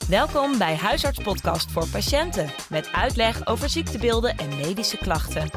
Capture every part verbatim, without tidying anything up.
Welkom bij Huisartspodcast voor patiënten met uitleg over ziektebeelden en medische klachten.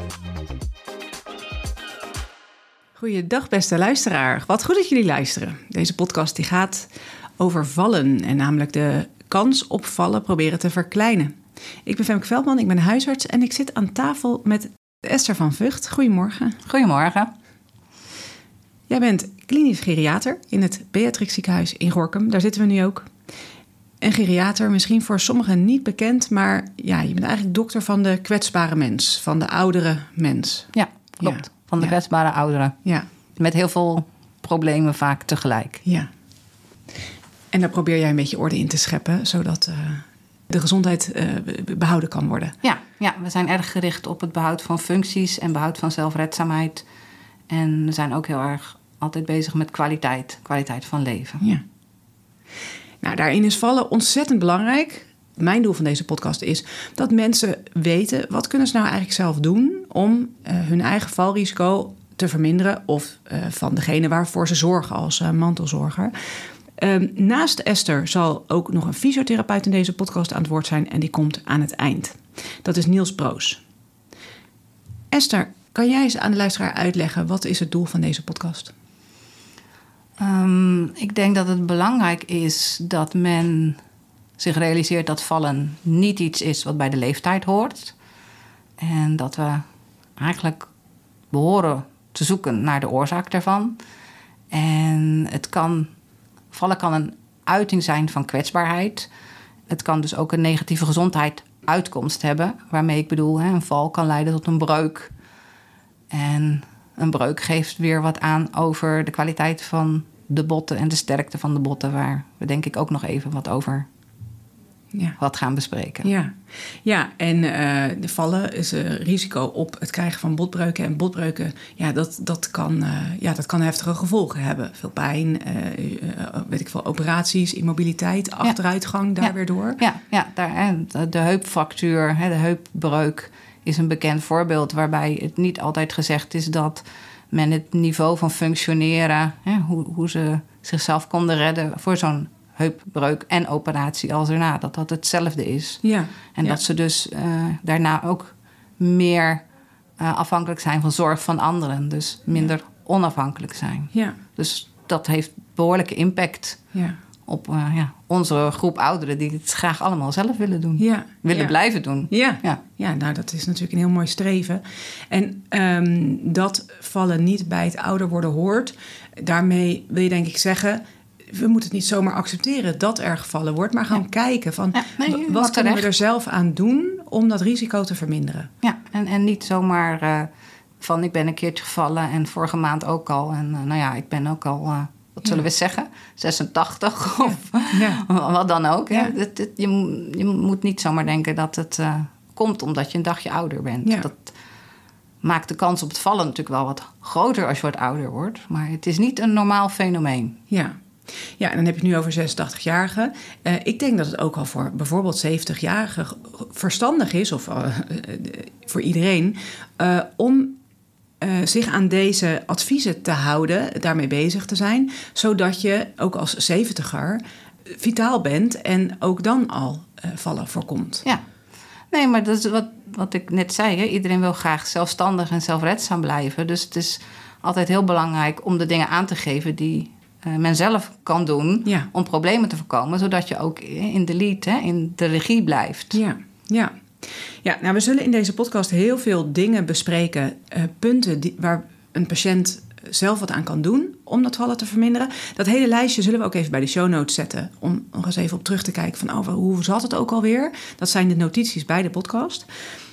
Goeiedag beste luisteraar. Wat goed dat jullie luisteren. Deze podcast die gaat over vallen en namelijk de kans op vallen proberen te verkleinen. Ik ben Femke Veldman, ik ben huisarts en ik zit aan tafel met Esther van Vught. Goedemorgen. Goedemorgen. Jij bent klinisch geriater in het Beatrix ziekenhuis in Gorinchem. Daar zitten we nu ook. Een geriater, misschien voor sommigen niet bekend, maar ja, je bent eigenlijk dokter van de kwetsbare mens, van de oudere mens. Ja, klopt. Ja. Van de ja. kwetsbare ouderen. Ja. Met heel veel problemen vaak tegelijk. Ja. En daar probeer jij een beetje orde in te scheppen, zodat uh, de gezondheid uh, behouden kan worden. Ja, ja, we zijn erg gericht op het behoud van functies en behoud van zelfredzaamheid. En we zijn ook heel erg altijd bezig met kwaliteit, kwaliteit van leven. Ja. Nou, daarin is vallen ontzettend belangrijk. Mijn doel van deze podcast is dat mensen weten, wat kunnen ze nou eigenlijk zelf doen om uh, hun eigen valrisico te verminderen of uh, van degene waarvoor ze zorgen als uh, mantelzorger. Uh, naast Esther zal ook nog een fysiotherapeut in deze podcast aan het woord zijn en die komt aan het eind. Dat is Niels Broos. Esther, kan jij eens aan de luisteraar uitleggen wat is het doel van deze podcast? Um, ik denk dat het belangrijk is dat men zich realiseert dat vallen niet iets is wat bij de leeftijd hoort. En dat we eigenlijk behoren te zoeken naar de oorzaak daarvan. En het kan, vallen kan een uiting zijn van kwetsbaarheid. Het kan dus ook een negatieve gezondheid uitkomst hebben. Waarmee ik bedoel, hè, een val kan leiden tot een breuk. En een breuk geeft weer wat aan over de kwaliteit van de botten en de sterkte van de botten, waar we denk ik ook nog even wat over ja. wat gaan bespreken. Ja, ja en uh, de vallen is een risico op het krijgen van botbreuken. En botbreuken, ja, dat, dat, kan, uh, ja, dat kan heftige gevolgen hebben. Veel pijn, uh, uh, weet ik veel, operaties, immobiliteit, achteruitgang, daar ja. weer door. Ja, ja daar, hè, de heupfractuur, hè, de heupbreuk is een bekend voorbeeld waarbij het niet altijd gezegd is dat men het niveau van functioneren, hè, hoe, hoe ze zichzelf konden redden voor zo'n heupbreuk en operatie als erna, dat dat hetzelfde is. Ja, en ja. dat ze dus uh, daarna ook meer uh, afhankelijk zijn van zorg van anderen. Dus minder ja. onafhankelijk zijn. Ja. Dus dat heeft behoorlijke impact ja. op uh, ja, onze groep ouderen die het graag allemaal zelf willen doen. Ja. Willen ja. blijven doen. Ja. Ja. ja, nou dat is natuurlijk een heel mooi streven. En um, dat vallen niet bij het ouder worden hoort. Daarmee wil je denk ik zeggen, we moeten het niet zomaar accepteren dat er gevallen wordt, maar gaan ja. kijken van ja, nee, wat kunnen we er zelf aan doen om dat risico te verminderen. Ja, en, en niet zomaar uh, van ik ben een keertje gevallen en vorige maand ook al. En uh, nou ja, ik ben ook al, uh, wat zullen ja. we zeggen, zesentachtig of ja. Ja. wat dan ook. Ja. Het, het, je, je moet niet zomaar denken dat het uh, komt omdat je een dagje ouder bent. Ja. Dat maakt de kans op het vallen natuurlijk wel wat groter als je wat ouder wordt. Maar het is niet een normaal fenomeen. Ja. Ja, en dan heb je het nu over zesentachtig-jarigen. Uh, ik denk dat het ook al voor bijvoorbeeld zeventig-jarigen verstandig is, of uh, uh, voor iedereen, uh, om uh, zich aan deze adviezen te houden, daarmee bezig te zijn, zodat je ook als zeventiger vitaal bent en ook dan al uh, vallen voorkomt. Ja, nee, maar dat is wat, wat ik net zei. Hè? Iedereen wil graag zelfstandig en zelfredzaam blijven. Dus het is altijd heel belangrijk om de dingen aan te geven die Uh, men zelf kan doen ja. om problemen te voorkomen, zodat je ook in de lead, hè, in de regie blijft. Ja, ja. ja, nou we zullen in deze podcast heel veel dingen bespreken, uh, punten die, waar een patiënt zelf wat aan kan doen om dat vallen te verminderen. Dat hele lijstje zullen we ook even bij de show notes zetten, om nog eens even op terug te kijken van oh, hoe zat het ook alweer? Dat zijn de notities bij de podcast.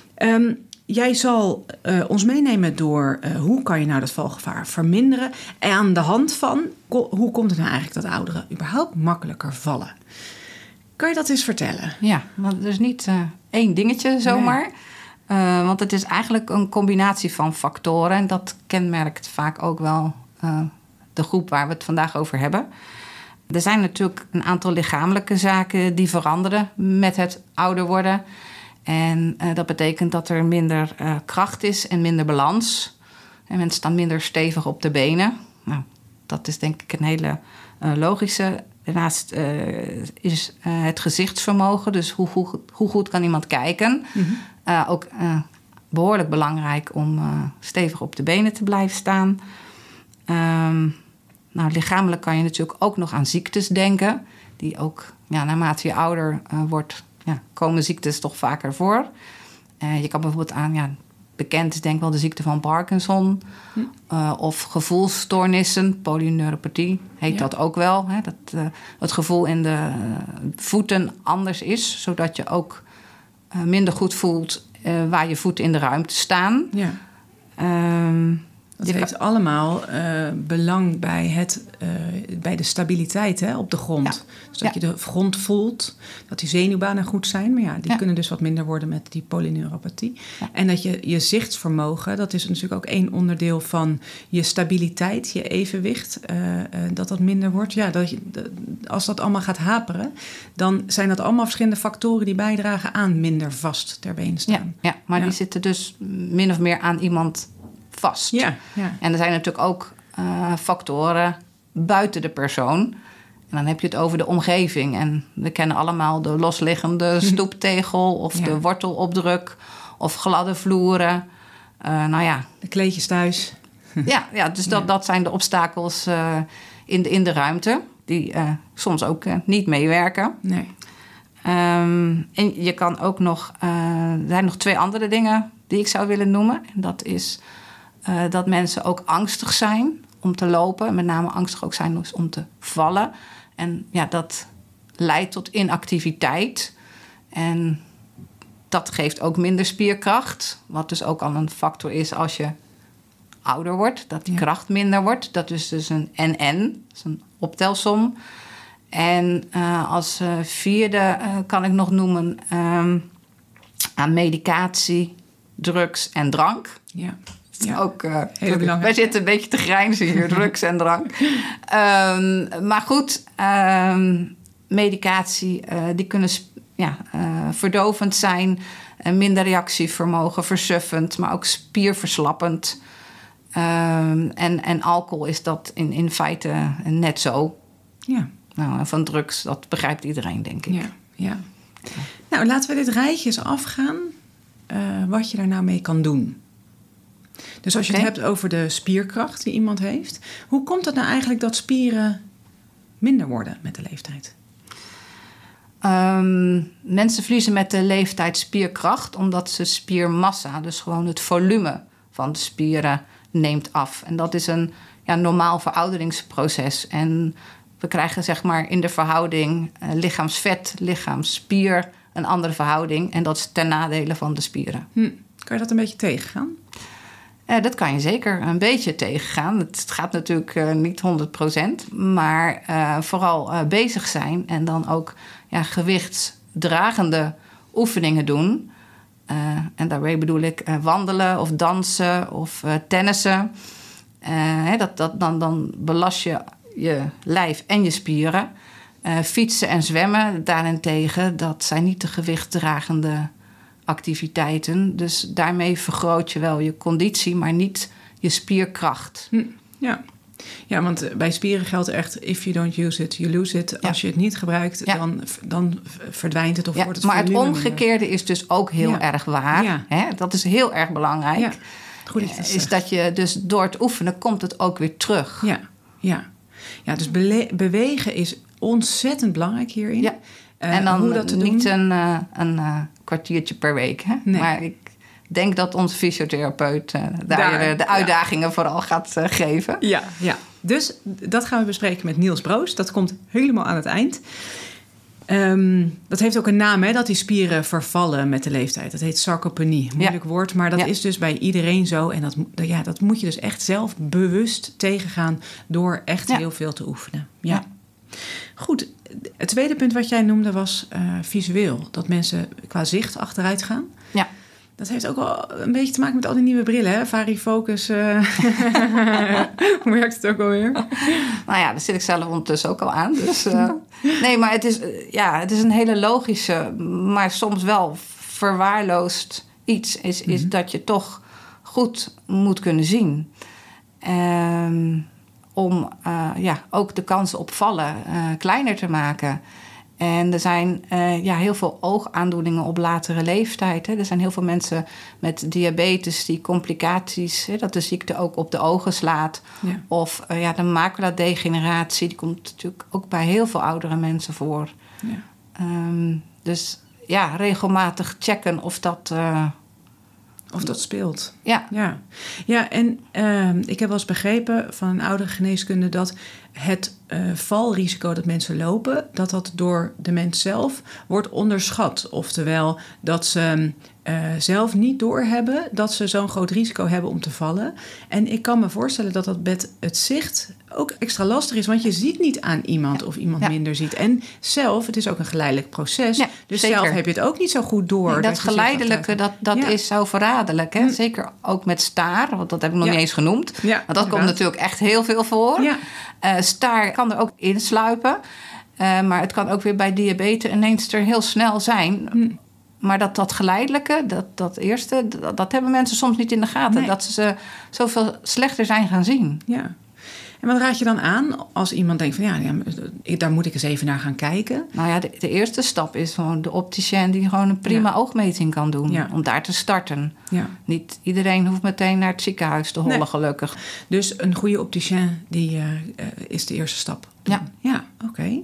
Um, Jij zal uh, ons meenemen door uh, hoe kan je nou dat valgevaar verminderen. En aan de hand van ko- hoe komt het nou eigenlijk dat ouderen überhaupt makkelijker vallen. Kan je dat eens vertellen? Ja, want het is niet uh, één dingetje zomaar. Nee. Uh, want het is eigenlijk een combinatie van factoren. En dat kenmerkt vaak ook wel uh, de groep waar we het vandaag over hebben. Er zijn natuurlijk een aantal lichamelijke zaken die veranderen met het ouder worden. En uh, dat betekent dat er minder uh, kracht is en minder balans. En mensen staan minder stevig op de benen. Nou, dat is denk ik een hele uh, logische Daarnaast uh, is uh, het gezichtsvermogen, dus hoe, hoe, hoe goed kan iemand kijken, mm-hmm. uh, ook uh, behoorlijk belangrijk om uh, stevig op de benen te blijven staan. Um, nou, lichamelijk kan je natuurlijk ook nog aan ziektes denken, die ook, ja, naarmate je ouder uh, wordt, ja, komen ziektes toch vaker voor. Uh, je kan bijvoorbeeld aan, ja, bekend is denk ik wel de ziekte van Parkinson. Hm. Uh, of gevoelsstoornissen, polyneuropathie heet ja. dat ook wel. Hè? Dat uh, het gevoel in de uh, voeten anders is. Zodat je ook uh, minder goed voelt uh, waar je voeten in de ruimte staan. Ja. Um, dat heeft kan... allemaal uh, belang bij, het, uh, bij de stabiliteit, hè, op de grond. Ja. Dus dat ja. je de grond voelt, dat die zenuwbanen goed zijn. Maar ja, die ja. kunnen dus wat minder worden met die polyneuropathie. Ja. En dat je je zichtsvermogen, dat is natuurlijk ook één onderdeel van je stabiliteit, je evenwicht, uh, uh, dat dat minder wordt. Ja, dat je, dat, als dat allemaal gaat haperen, dan zijn dat allemaal verschillende factoren die bijdragen aan minder vast ter been staan. Ja, ja maar ja. die zitten dus min of meer aan iemand vast. Ja, ja. En er zijn natuurlijk ook uh, factoren buiten de persoon. En dan heb je het over de omgeving. En we kennen allemaal de losliggende stoeptegel of ja. de wortelopdruk of gladde vloeren. Uh, nou ja. De kleedjes thuis. ja, ja, dus dat, ja. dat zijn de obstakels uh, in, de, in de ruimte die uh, soms ook uh, niet meewerken. Nee. Um, en je kan ook nog... Uh, er zijn nog twee andere dingen die ik zou willen noemen. En dat is uh, dat mensen ook angstig zijn om te lopen. Met name angstig ook zijn om te vallen. En ja, dat leidt tot inactiviteit. En dat geeft ook minder spierkracht. Wat dus ook al een factor is als je ouder wordt. Dat die ja. kracht minder wordt. Dat is dus een en-en. Dat is een optelsom. En uh, als uh, vierde uh, kan ik nog noemen um, aan medicatie, drugs en drank. Ja. Ja, ook, uh, heel belangrijk. Wij zitten een beetje te grijnzen hier, drugs en drank. Um, maar goed, um, medicatie, uh, die kunnen sp- ja, uh, verdovend zijn. Uh, minder reactievermogen, versuffend, maar ook spierverslappend. Um, en, en alcohol is dat in, in feite net zo. Ja. Nou, van drugs, dat begrijpt iedereen, denk ik. Ja, ja. Nou, laten we dit rijtje eens afgaan. Uh, wat je daar nou mee kan doen. Dus als je okay. het hebt over de spierkracht die iemand heeft, hoe komt het nou eigenlijk dat spieren minder worden met de leeftijd? Um, mensen verliezen met de leeftijd spierkracht omdat ze spiermassa, dus gewoon het volume van de spieren, neemt af. En dat is een ja, normaal verouderingsproces. En we krijgen zeg maar in de verhouding uh, lichaamsvet, lichaamsspier een andere verhouding. En dat is ten nadele van de spieren. Hm. Kan je dat een beetje tegengaan? Uh, dat kan je zeker een beetje tegengaan. Het gaat natuurlijk uh, niet honderd procent. Maar uh, vooral uh, bezig zijn en dan ook ja, gewichtsdragende oefeningen doen. Uh, en daarbij bedoel ik uh, wandelen of dansen of uh, tennissen. Uh, hè, dat, dat, dan, dan belast je je lijf en je spieren. Uh, fietsen en zwemmen daarentegen, dat zijn niet de gewichtsdragende activiteiten. Dus daarmee vergroot je wel je conditie, maar niet je spierkracht. Hm, ja. ja, want bij spieren geldt echt, if you don't use it, you lose it. Ja. Als je het niet gebruikt, ja. dan, dan verdwijnt het of ja, wordt het maar het omgekeerde minder. Is dus ook heel ja. erg waar. Ja. Hè? Dat is heel erg belangrijk. Ja. Goed dat je dat is zegt. Dat je dus door het oefenen komt het ook weer terug. Ja, ja. ja dus bele- bewegen is ontzettend belangrijk hierin. Ja. Uh, en dan hoe dat te niet doen? een, uh, een uh, kwartiertje per week. Hè? Nee. Maar ik denk dat onze fysiotherapeut uh, daar, daar de uitdagingen ja. vooral gaat uh, geven. Ja, ja, dus dat gaan we bespreken met Niels Broos. Dat komt helemaal aan het eind. Um, dat heeft ook een naam, hè, dat die spieren vervallen met de leeftijd. Dat heet sarcopenie. Moeilijk ja. woord, maar dat ja. is dus bij iedereen zo. En dat, ja, dat moet je dus echt zelf bewust tegengaan door echt ja. heel veel te oefenen. Ja. ja. Goed, het tweede punt wat jij noemde was uh, visueel. Dat mensen qua zicht achteruit gaan. Ja. Dat heeft ook wel een beetje te maken met al die nieuwe brillen, hè? Varifocus. Uh... Hoe werkt het ook alweer? Nou ja, daar zit ik zelf ondertussen ook al aan. Dus, uh... nee, maar het is, uh, ja, het is een hele logische, maar soms wel verwaarloosd iets. Is, is mm-hmm. dat je toch goed moet kunnen zien. Um, om uh, ja, ook de kans op vallen uh, kleiner te maken. En er zijn uh, ja, heel veel oogaandoeningen op latere leeftijd. Hè. Er zijn heel veel mensen met diabetes die complicaties, hè, dat de ziekte ook op de ogen slaat. Ja. Of uh, ja, de maculadegeneratie, die komt natuurlijk ook bij heel veel oudere mensen voor. Ja. Um, dus ja, regelmatig checken of dat... Uh, Of dat speelt. Ja. Ja, ja en uh, ik heb wel eens begrepen van een oudere geneeskunde dat het uh, valrisico dat mensen lopen, dat dat door de mens zelf wordt onderschat. Oftewel dat ze uh, zelf niet doorhebben dat ze zo'n groot risico hebben om te vallen. En ik kan me voorstellen dat dat met het zicht ook extra lastig is, want je ziet niet aan iemand ja. of iemand ja. minder ziet. En zelf, het is ook een geleidelijk proces, ja, dus zeker. Zelf heb je het ook niet zo goed door. Nee, dat, dat geleidelijke, dat, dat ja. is zo verraderlijk. Hè? Hm. Zeker ook met staar, want dat heb ik nog ja. niet eens genoemd. Ja, want dat inderdaad. Komt natuurlijk echt heel veel voor. Ja. Uh, staar kan er ook insluipen, uh, maar het kan ook weer bij diabetes ineens er heel snel zijn. Hm. Maar dat, dat geleidelijke, dat, dat eerste, dat, dat hebben mensen soms niet in de gaten. Nee. Dat ze, ze zoveel slechter zijn gaan zien. Ja. En wat raad je dan aan als iemand denkt van ja, ja daar moet ik eens even naar gaan kijken? Nou ja, de, de eerste stap is gewoon de opticien die gewoon een prima ja. oogmeting kan doen. Ja. Om daar te starten. Ja. Niet iedereen hoeft meteen naar het ziekenhuis te hollen, nee. gelukkig. Dus een goede opticien die, uh, is de eerste stap. Ja. Ja, oké. Okay.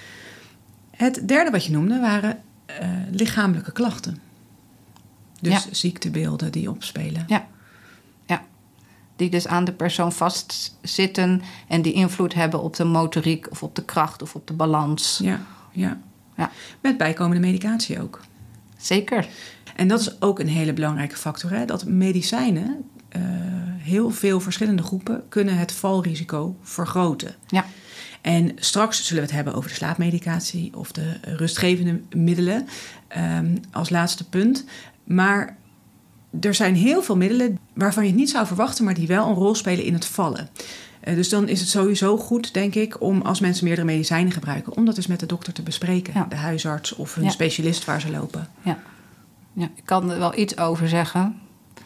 Het derde wat je noemde waren uh, lichamelijke klachten. Dus ja. ziektebeelden die opspelen. Ja. Die dus aan de persoon vastzitten en die invloed hebben op de motoriek of op de kracht of op de balans. Ja, ja. ja. Met bijkomende medicatie ook. Zeker. En dat is ook een hele belangrijke factor. Hè? Dat medicijnen, uh, heel veel verschillende groepen, kunnen het valrisico vergroten. Ja. En straks zullen we het hebben over de slaapmedicatie of de rustgevende middelen um, als laatste punt. Maar er zijn heel veel middelen waarvan je het niet zou verwachten, maar die wel een rol spelen in het vallen. Uh, dus dan is het sowieso goed, denk ik, om als mensen meerdere medicijnen gebruiken, om dat eens met de dokter te bespreken. Ja. De huisarts of een ja. specialist waar ze lopen. Ja. ja, ik kan er wel iets over zeggen.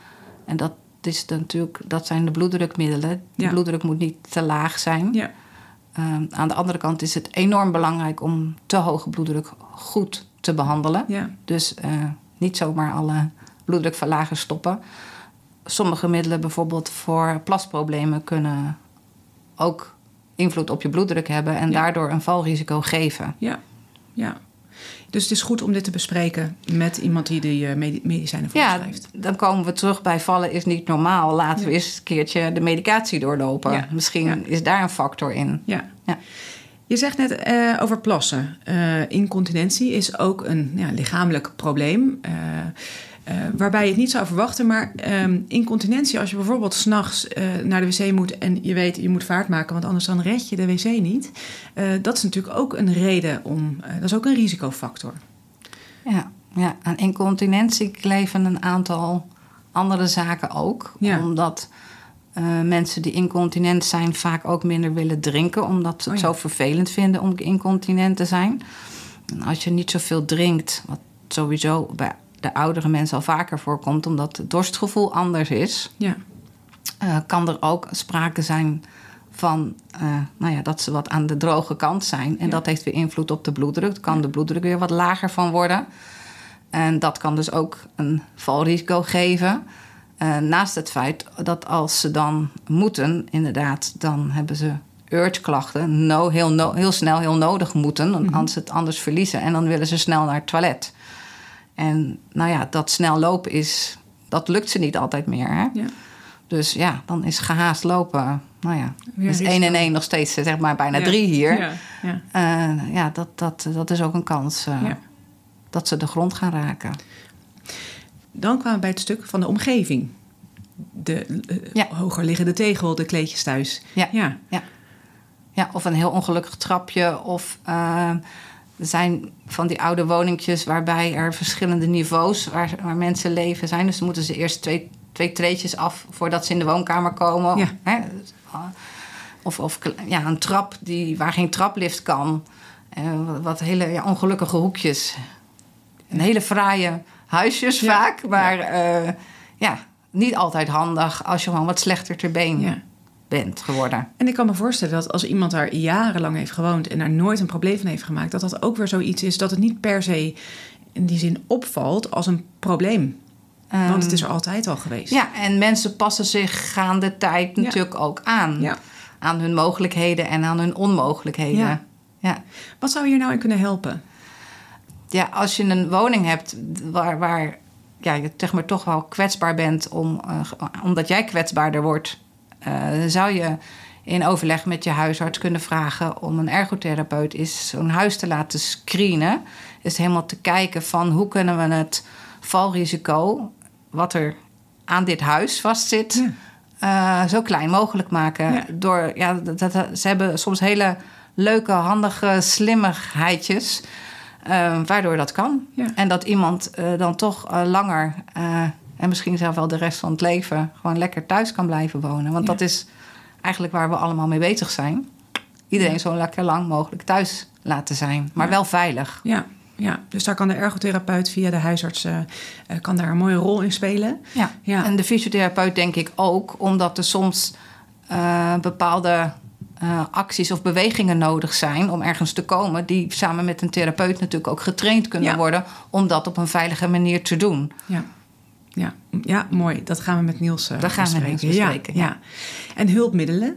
En dat is natuurlijk, dat zijn de bloeddrukmiddelen. De ja. bloeddruk moet niet te laag zijn. Ja. Uh, aan de andere kant is het enorm belangrijk om te hoge bloeddruk goed te behandelen. Ja. Dus uh, niet zomaar alle bloeddrukverlagers stoppen. Sommige middelen, bijvoorbeeld voor plasproblemen, kunnen ook invloed op je bloeddruk hebben en ja. daardoor een valrisico geven. Ja, ja. Dus het is goed om dit te bespreken met iemand die de medicijnen voorschrijft. Ja, dan komen we terug bij vallen is niet normaal. Laten ja. we eens een keertje de medicatie doorlopen. Ja. Misschien ja. is daar een factor in. Ja. ja. Je zegt net uh, over plassen. Uh, incontinentie is ook een ja, lichamelijk probleem. Uh, Uh, waarbij je het niet zou verwachten, maar um, incontinentie, als je bijvoorbeeld 's nachts uh, naar de wc moet en je weet je moet vaart maken, want anders dan red je de wc niet. Uh, dat is natuurlijk ook een reden om, uh, dat is ook een risicofactor. Ja, ja, aan incontinentie kleven een aantal andere zaken ook. Ja. Omdat uh, mensen die incontinent zijn vaak ook minder willen drinken, omdat ze het oh ja. zo vervelend vinden om incontinent te zijn. En als je niet zoveel drinkt, wat sowieso bij de oudere mensen al vaker voorkomt, omdat het dorstgevoel anders is, ja. uh, kan er ook sprake zijn van uh, nou ja, dat ze wat aan de droge kant zijn. En ja. dat heeft weer invloed op de bloeddruk. Dan kan ja. de bloeddruk weer wat lager van worden. En dat kan dus ook een valrisico geven. Uh, naast het feit dat als ze dan moeten, inderdaad, dan hebben ze urgeklachten. No, heel, no, heel snel, heel nodig moeten, mm-hmm. anders het anders verliezen. En dan willen ze snel naar het toilet. En nou ja, dat snel lopen is, dat lukt ze niet altijd meer. Hè? Ja. Dus ja, dan is gehaast lopen, nou ja, ja is één en één nog steeds, zeg maar, bijna ja. drie hier. Ja, ja. Uh, ja dat, dat, dat is ook een kans uh, ja. dat ze de grond gaan raken. Dan kwamen we bij het stuk van de omgeving. De uh, ja. hoger liggende tegel, de kleedjes thuis. Ja, ja. ja. ja of een heel ongelukkig trapje of... Uh, Er zijn van die oude woningjes waarbij er verschillende niveaus waar, waar mensen leven zijn. Dus dan moeten ze eerst twee, twee treetjes af voordat ze in de woonkamer komen. Ja. Hè? Of, of ja, een trap die, waar geen traplift kan. Uh, wat hele ja, ongelukkige hoekjes. Een hele fraaie huisjes ja. vaak. Maar ja. Uh, ja, niet altijd handig als je gewoon wat slechter ter been ja. bent geworden. En ik kan me voorstellen dat als iemand daar jarenlang heeft gewoond en daar nooit een probleem van heeft gemaakt, dat dat ook weer zoiets is dat het niet per se in die zin opvalt als een probleem. Um, Want het is er altijd al geweest. Ja, en mensen passen zich gaande tijd natuurlijk ja. ook aan. Ja. Aan hun mogelijkheden en aan hun onmogelijkheden. Ja. Ja. Wat zou hier nou in kunnen helpen? Ja, als je een woning hebt waar, waar ja, je zeg maar, toch wel kwetsbaar bent, om, uh, omdat jij kwetsbaarder wordt, uh, zou je in overleg met je huisarts kunnen vragen om een ergotherapeut is zo'n huis te laten screenen. Is helemaal te kijken van hoe kunnen we het valrisico wat er aan dit huis vastzit, ja. uh, zo klein mogelijk maken. Ja. Door, ja, dat, dat, ze hebben soms hele leuke, handige slimmigheidjes, uh, waardoor dat kan. Ja. En dat iemand uh, dan toch uh, langer uh, en misschien zelfs wel de rest van het leven gewoon lekker thuis kan blijven wonen. Want ja. dat is eigenlijk waar we allemaal mee bezig zijn. Iedereen ja. zo lekker lang mogelijk thuis laten zijn, maar ja. wel veilig. Ja. Ja, dus daar kan de ergotherapeut via de huisarts uh, kan daar een mooie rol in spelen. Ja. ja, en de fysiotherapeut denk ik ook, omdat er soms uh, bepaalde uh, acties of bewegingen nodig zijn om ergens te komen, die samen met een therapeut natuurlijk ook getraind kunnen ja. worden om dat op een veilige manier te doen. Ja, ja. ja mooi. Dat gaan we met Niels uh, dat gaan bespreken. we met Niels bespreken. Ja. Ja. En hulpmiddelen?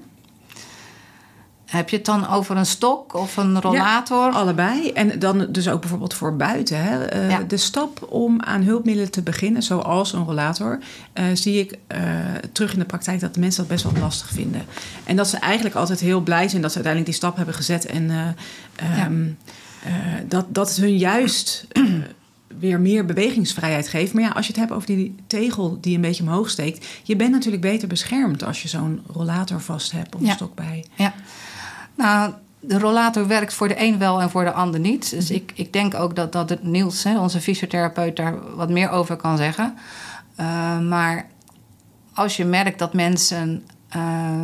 Heb je het dan over een stok of een rollator? Ja, allebei. En dan dus ook bijvoorbeeld voor buiten. Hè. Uh, ja. De stap om aan hulpmiddelen te beginnen, zoals een rollator, Uh, zie ik uh, terug in de praktijk dat de mensen dat best wel lastig vinden. En dat ze eigenlijk altijd heel blij zijn dat ze uiteindelijk die stap hebben gezet. En uh, um, ja. uh, dat, dat het hun juist uh, weer meer bewegingsvrijheid geeft. Maar ja, als je het hebt over die tegel die een beetje omhoog steekt, je bent natuurlijk beter beschermd als je zo'n rollator vast hebt of een ja. stok bij. Ja. Nou, de rollator werkt voor de een wel en voor de ander niet. Dus ik, ik denk ook dat, dat het Niels, hè, onze fysiotherapeut, daar wat meer over kan zeggen. Uh, maar als je merkt dat mensen uh,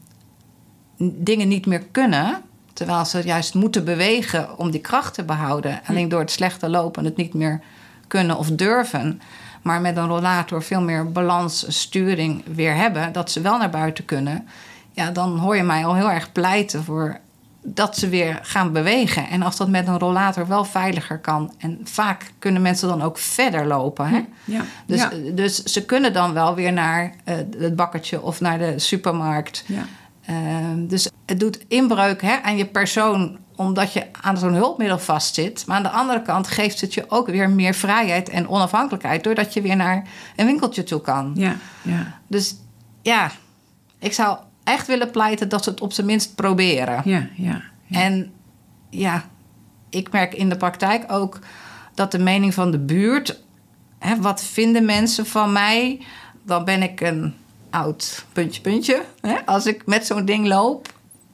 dingen niet meer kunnen, terwijl ze juist moeten bewegen om die kracht te behouden, alleen door het slechte lopen het niet meer kunnen of durven, maar met een rollator veel meer balans, sturing weer hebben, dat ze wel naar buiten kunnen, ja, dan hoor je mij al heel erg pleiten voor dat ze weer gaan bewegen. En als dat met een rollator wel veiliger kan, en vaak kunnen mensen dan ook verder lopen. Hè? Ja, dus, ja. dus ze kunnen dan wel weer naar uh, het bakkertje of naar de supermarkt. Ja. Uh, dus het doet inbreuk, hè, aan je persoon, omdat je aan zo'n hulpmiddel vastzit. Maar aan de andere kant geeft het je ook weer meer vrijheid en onafhankelijkheid, doordat je weer naar een winkeltje toe kan. Ja, ja. Dus ja, ik zou echt willen pleiten dat ze het op zijn minst proberen. Ja, ja, ja. En ja, ik merk in de praktijk ook dat de mening van de buurt, hè, wat vinden mensen van mij? Dan ben ik een oud puntje, puntje. Hè, als ik met zo'n ding loop.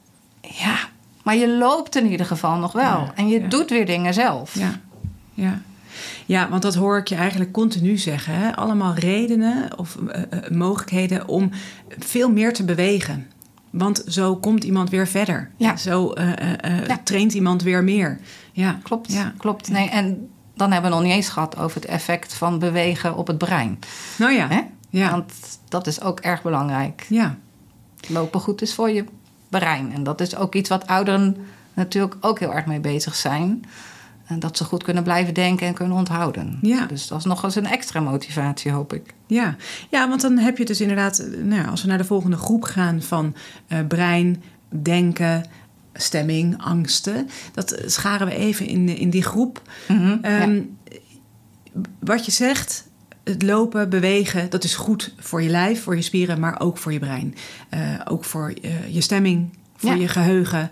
Ja, maar je loopt in ieder geval nog wel. Ja, en je ja. doet weer dingen zelf. Ja, ja. Ja, want dat hoor ik je eigenlijk continu zeggen. Hè? Allemaal redenen of uh, uh, mogelijkheden om veel meer te bewegen. Want zo komt iemand weer verder. Ja. Zo uh, uh, ja. traint iemand weer meer. Ja. Klopt, ja. klopt. Nee, en dan hebben we nog niet eens gehad over het effect van bewegen op het brein. Nou ja. Hè? Ja. Want dat is ook erg belangrijk. Ja. Lopen goed is voor je brein. En dat is ook iets wat ouderen natuurlijk ook heel erg mee bezig zijn. En dat ze goed kunnen blijven denken en kunnen onthouden. Ja. Dus dat is nog eens een extra motivatie, hoop ik. Ja, ja, want dan heb je dus inderdaad, nou ja, als we naar de volgende groep gaan van uh, brein, denken, stemming, angsten. Dat scharen we even in, in die groep. Mm-hmm, um, ja. Wat je zegt, het lopen, bewegen, dat is goed voor je lijf, voor je spieren, maar ook voor je brein. Uh, ook voor uh, je stemming, voor ja. je geheugen.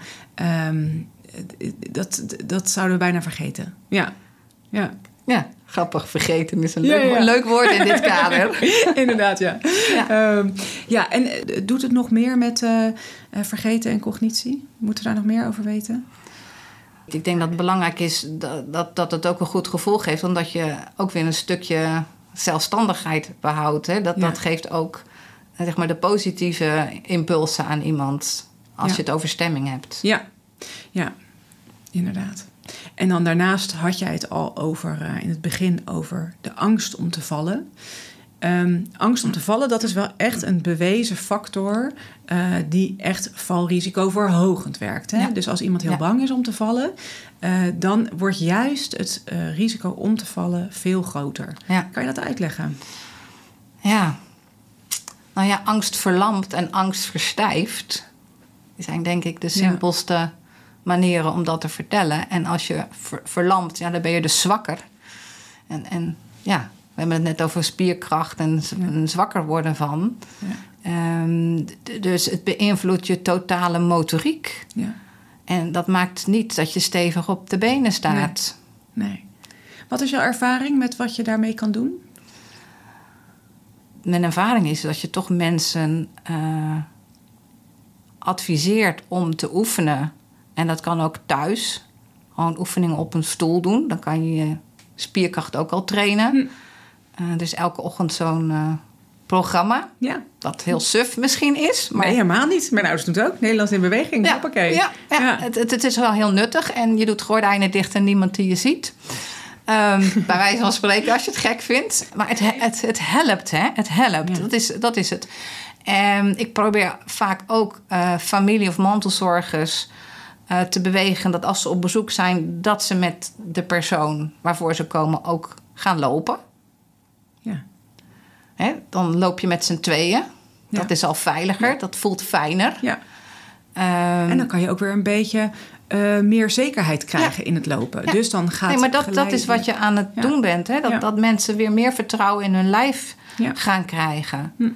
Um, Dat, dat zouden we bijna vergeten. Ja, ja. Ja, grappig. Vergeten is een ja, leuk, ja. leuk woord in dit kader. Inderdaad, ja. Ja, um, ja en doet het nog meer met uh, vergeten en cognitie? Moeten we daar nog meer over weten? Ik denk dat het belangrijk is dat, dat, dat het ook een goed gevoel geeft, omdat je ook weer een stukje zelfstandigheid behoudt. Hè? Dat, ja. dat geeft ook, zeg maar, de positieve impulsen aan iemand als ja. je het over stemming hebt. Ja, ja, inderdaad. En dan daarnaast had jij het al over uh, in het begin over de angst om te vallen. Um, angst om te vallen, dat is wel echt een bewezen factor uh, die echt valrisico verhogend werkt. Hè? Ja. Dus als iemand heel ja. bang is om te vallen, uh, dan wordt juist het uh, risico om te vallen veel groter. Ja. Kan je dat uitleggen? Ja. Nou ja, angst verlamt en angst verstijft. Die zijn denk ik de simpelste ja. manieren om dat te vertellen. En als je ver- verlamt, ja, dan ben je dus zwakker. En, en ja... We hebben het net over spierkracht en ja. zwakker worden van. Ja. Um, d- dus het beïnvloedt je totale motoriek. Ja. En dat maakt niet dat je stevig op de benen staat. Nee. nee. Wat is jouw ervaring met wat je daarmee kan doen? Mijn ervaring is dat je toch mensen uh, adviseert om te oefenen. En dat kan ook thuis. Gewoon oefeningen op een stoel doen. Dan kan je je spierkracht ook al trainen. Hm. Uh, dus elke ochtend zo'n uh, programma. Ja. Dat heel suf misschien is. Maar nee, helemaal niet. Mijn ouders doen het ook. Nederland in beweging. Ja, Hoppakee. ja, ja. ja. Het, het, het is wel heel nuttig. En je doet gordijnen dicht en niemand die je ziet. Um, bij wijze van spreken als je het gek vindt. Maar het, het, het helpt, hè. Het helpt. Ja. Dat, is, dat is het. En ik probeer vaak ook uh, familie- of mantelzorgers uh, te bewegen... dat als ze op bezoek zijn... dat ze met de persoon waarvoor ze komen ook gaan lopen. Ja. Hè, dan loop je met z'n tweeën. Ja. Dat is al veiliger. Ja. Dat voelt fijner. Ja. Um, en dan kan je ook weer een beetje uh, meer zekerheid krijgen ja. in het lopen. Ja. Dus dan gaat nee, maar dat, dat is wat je aan het ja. doen bent. Hè? Dat, ja. dat mensen weer meer vertrouwen in hun lijf ja. gaan krijgen. Hm.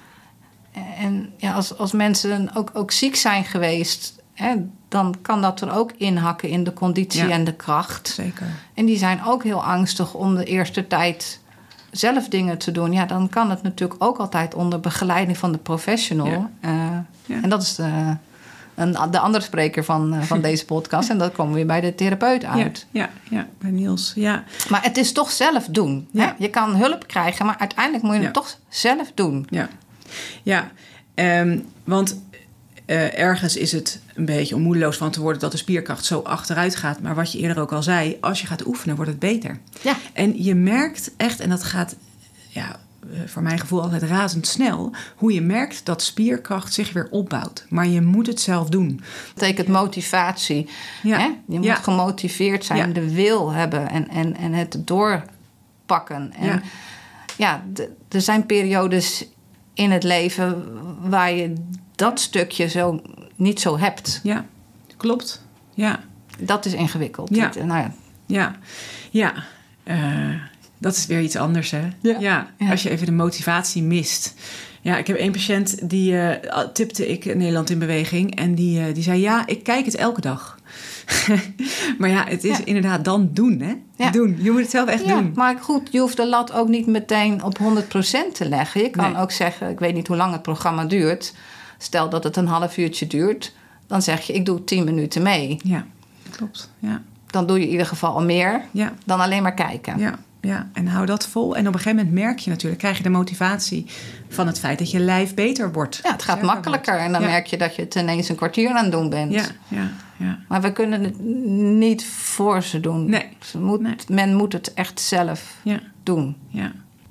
En ja, als, als mensen ook, ook ziek zijn geweest... Hè, dan kan dat er ook inhakken in de conditie ja. en de kracht. Zeker. En die zijn ook heel angstig om de eerste tijd... zelf dingen te doen, ja, dan kan het natuurlijk ook altijd onder begeleiding van de professional. Ja. Uh, ja. En dat is de, een, de andere spreker van, uh, van deze podcast. En dat komen we weer bij de therapeut uit. Ja, ja, ja, bij Niels. Ja. Maar het is toch zelf doen. Ja. Hè? Je kan hulp krijgen, maar uiteindelijk moet je ja. het toch zelf doen. Ja, ja. Um, want uh, ergens is het een beetje om moedeloos van te worden... dat de spierkracht zo achteruit gaat. Maar wat je eerder ook al zei, als je gaat oefenen, wordt het beter. Ja. En je merkt echt, en dat gaat ja, voor mijn gevoel altijd razendsnel... hoe je merkt dat spierkracht zich weer opbouwt. Maar je moet het zelf doen. Dat betekent motivatie. Ja. Hè? Je moet ja. gemotiveerd zijn, ja. de wil hebben en, en, en het doorpakken. En ja, ja d- er zijn periodes in het leven waar je dat stukje zo niet zo hebt. Ja, klopt. Ja. Dat is ingewikkeld. Ja, nou ja. ja. ja. Uh, dat is weer iets anders, hè? Ja. Ja. Ja. Als je even de motivatie mist. Ja, ik heb één patiënt, die uh, tipte ik Nederland in beweging... en die, uh, die zei, ja, ik kijk het elke dag. Maar ja, het is ja. inderdaad dan doen, hè? Ja. Doen. Je moet het zelf echt ja, doen. Maar goed, je hoeft de lat ook niet meteen op honderd procent te leggen. Je kan nee. ook zeggen, ik weet niet hoe lang het programma duurt... Stel dat het een half uurtje duurt, dan zeg je, ik doe tien minuten mee. Ja, klopt. Ja. Dan doe je in ieder geval al meer ja. dan alleen maar kijken. Ja, ja, en hou dat vol. En op een gegeven moment merk je natuurlijk, krijg je de motivatie van het feit dat je lijf beter wordt. Ja, het gaat makkelijker wordt. En dan ja. merk je dat je het ineens een kwartier aan het doen bent. Ja, ja, ja. Maar we kunnen het niet voor ze doen. Nee. Ze moet, nee. Men moet het echt zelf ja. doen. Ja.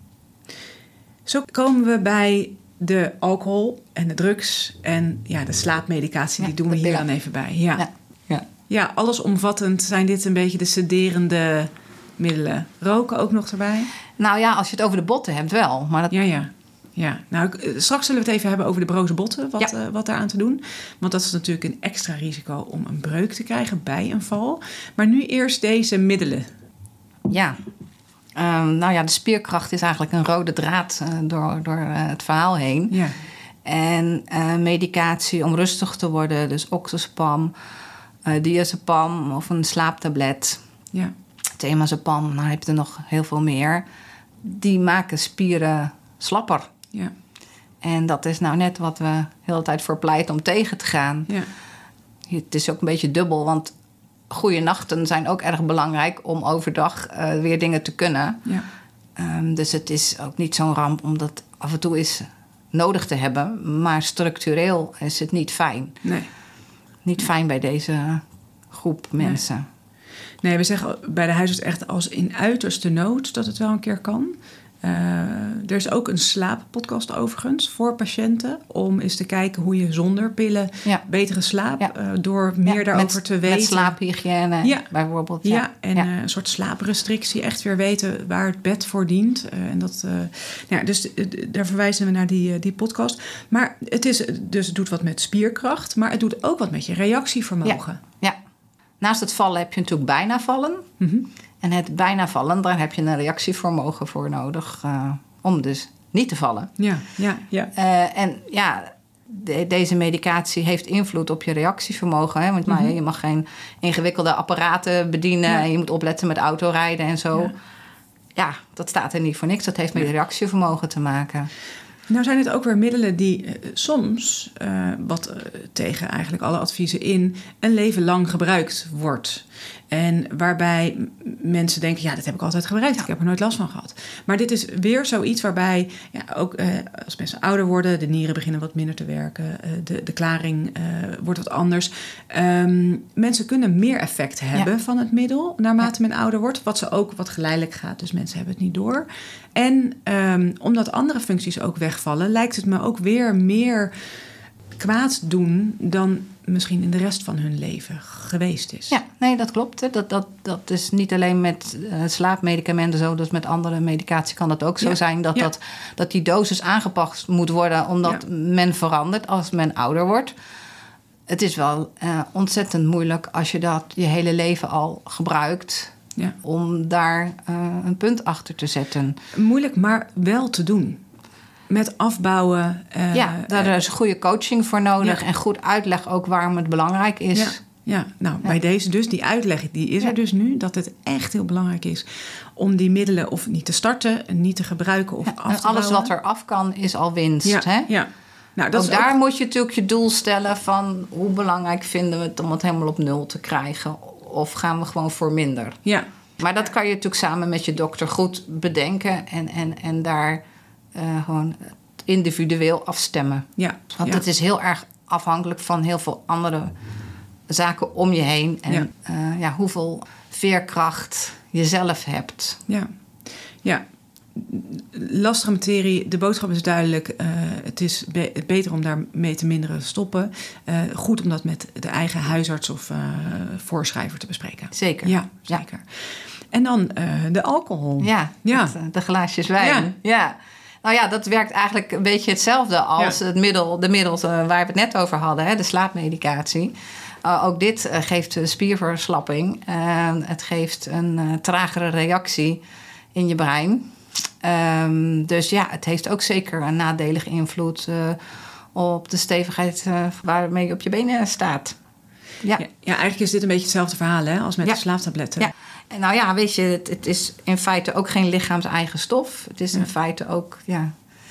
Zo komen we bij de alcohol en de drugs en ja, de slaapmedicatie, ja, die doen we hier dan even bij. Ja. Ja. Ja. ja, allesomvattend zijn dit een beetje de sederende middelen. Roken ook nog erbij? Nou ja, als je het over de botten hebt wel. Maar dat... Ja, ja. ja. Nou, straks zullen we het even hebben over de broze botten, wat, ja. uh, wat daaraan te doen. Want dat is natuurlijk een extra risico om een breuk te krijgen bij een val. Maar nu eerst deze middelen. Ja. Um, nou ja, de spierkracht is eigenlijk een rode draad uh, door, door uh, het verhaal heen. Ja. En uh, medicatie om rustig te worden, dus oxazepam, uh, diazepam of een slaaptablet. Ja. Temazepam, nou heb je er nog heel veel meer. Die maken spieren slapper. Ja. En dat is nou net wat we de hele tijd voor pleiten om tegen te gaan. Ja. Het is ook een beetje dubbel, want goede nachten zijn ook erg belangrijk om overdag uh, weer dingen te kunnen. Ja. Um, dus het is ook niet zo'n ramp om dat af en toe eens nodig te hebben. Maar structureel is het niet fijn. Nee. Niet fijn bij deze groep mensen. Nee, nee we zeggen bij de huisarts echt als in uiterste nood dat het wel een keer kan. Uh, er is ook een slaappodcast overigens voor patiënten. Om eens te kijken hoe je zonder pillen ja. betere slaap... Ja. Uh, door meer ja, daarover met, te weten. Met slaaphygiëne ja. bijvoorbeeld. Ja, ja en ja. Uh, een soort slaaprestrictie. Echt weer weten waar het bed voor dient. Uh, en dat, uh, nou ja, dus uh, daar verwijzen we naar die, uh, die podcast. Maar het, is, dus het doet wat met spierkracht. Maar het doet ook wat met je reactievermogen. Ja, ja. Naast het vallen heb je natuurlijk bijna vallen. Mm-hmm. En het bijna vallen, daar heb je een reactievermogen voor nodig. Uh, om dus niet te vallen. Ja, ja, ja. Uh, en ja, de, deze medicatie heeft invloed op je reactievermogen. Hè? Want mm-hmm. maar, je mag geen ingewikkelde apparaten bedienen. Ja. En je moet opletten met autorijden en zo. Ja. ja, dat staat er niet voor niks. Dat heeft met je reactievermogen te maken. Nou zijn het ook weer middelen die uh, soms, uh, wat uh, tegen eigenlijk alle adviezen in, een leven lang gebruikt wordt. En waarbij mensen denken, ja, dat heb ik altijd gebruikt. Ja. Ik heb er nooit last van gehad. Maar dit is weer zoiets waarbij ja, ook uh, als mensen ouder worden, de nieren beginnen wat minder te werken. Uh, de, de klaring uh, wordt wat anders. Um, mensen kunnen meer effect hebben ja. van het middel naarmate ja. men ouder wordt. Wat ze ook wat geleidelijk gaat. Dus mensen hebben het niet door. En um, omdat andere functies ook wegvallen, lijkt het me ook weer meer kwaad doen dan misschien in de rest van hun leven geweest is. Ja, nee, dat klopt. Dat, dat, dat is niet alleen met uh, slaapmedicamenten zo, dus met andere medicatie kan dat ook zo ja. zijn. Dat, ja. dat, dat die dosis aangepast moet worden omdat ja. men verandert als men ouder wordt. Het is wel uh, ontzettend moeilijk als je dat je hele leven al gebruikt. Ja. Om daar uh, een punt achter te zetten. Moeilijk, maar wel te doen. Met afbouwen. Uh, ja, daar is goede coaching voor nodig. Ja. En goed uitleg ook waarom het belangrijk is. Ja, ja. nou ja. bij deze dus, die uitleg die is ja. er dus nu. Dat het echt heel belangrijk is om die middelen of niet te starten, niet te gebruiken of ja, af te en alles bouwen. wat er af kan, is al winst. Ja, hè? ja. Nou, dat ook is daar ook... moet je natuurlijk je doel stellen van hoe belangrijk vinden we het om het helemaal op nul te krijgen. Of gaan we gewoon voor minder? Ja. Maar dat kan je natuurlijk samen met je dokter goed bedenken en, en, en daar uh, gewoon individueel afstemmen. Ja. Want ja. het is heel erg afhankelijk van heel veel andere zaken om je heen. En ja. Uh, ja, hoeveel veerkracht je zelf hebt. Ja, ja. Lastige materie, de boodschap is duidelijk. Uh, het is be- beter om daarmee te minderen stoppen. Uh, goed om dat met de eigen huisarts of uh, voorschrijver te bespreken. Zeker. Ja, zeker. Ja. En dan uh, de alcohol. Ja, ja. Het, de glaasjes wijn. Ja. ja. Nou ja, dat werkt eigenlijk een beetje hetzelfde als ja. het middel, de middels uh, waar we het net over hadden. Hè, de slaapmedicatie. Uh, ook dit uh, geeft spierverslapping. Uh, het geeft een uh, tragere reactie in je brein. Um, dus ja, het heeft ook zeker een nadelige invloed uh, op de stevigheid uh, waarmee je op je benen staat. Ja. Ja, ja, eigenlijk is dit een beetje hetzelfde verhaal hè, als met ja. de slaaptabletten. Ja. En nou ja, weet je, het, het is in feite ook geen lichaams-eigen stof. Het is ja. in feite ook, ja,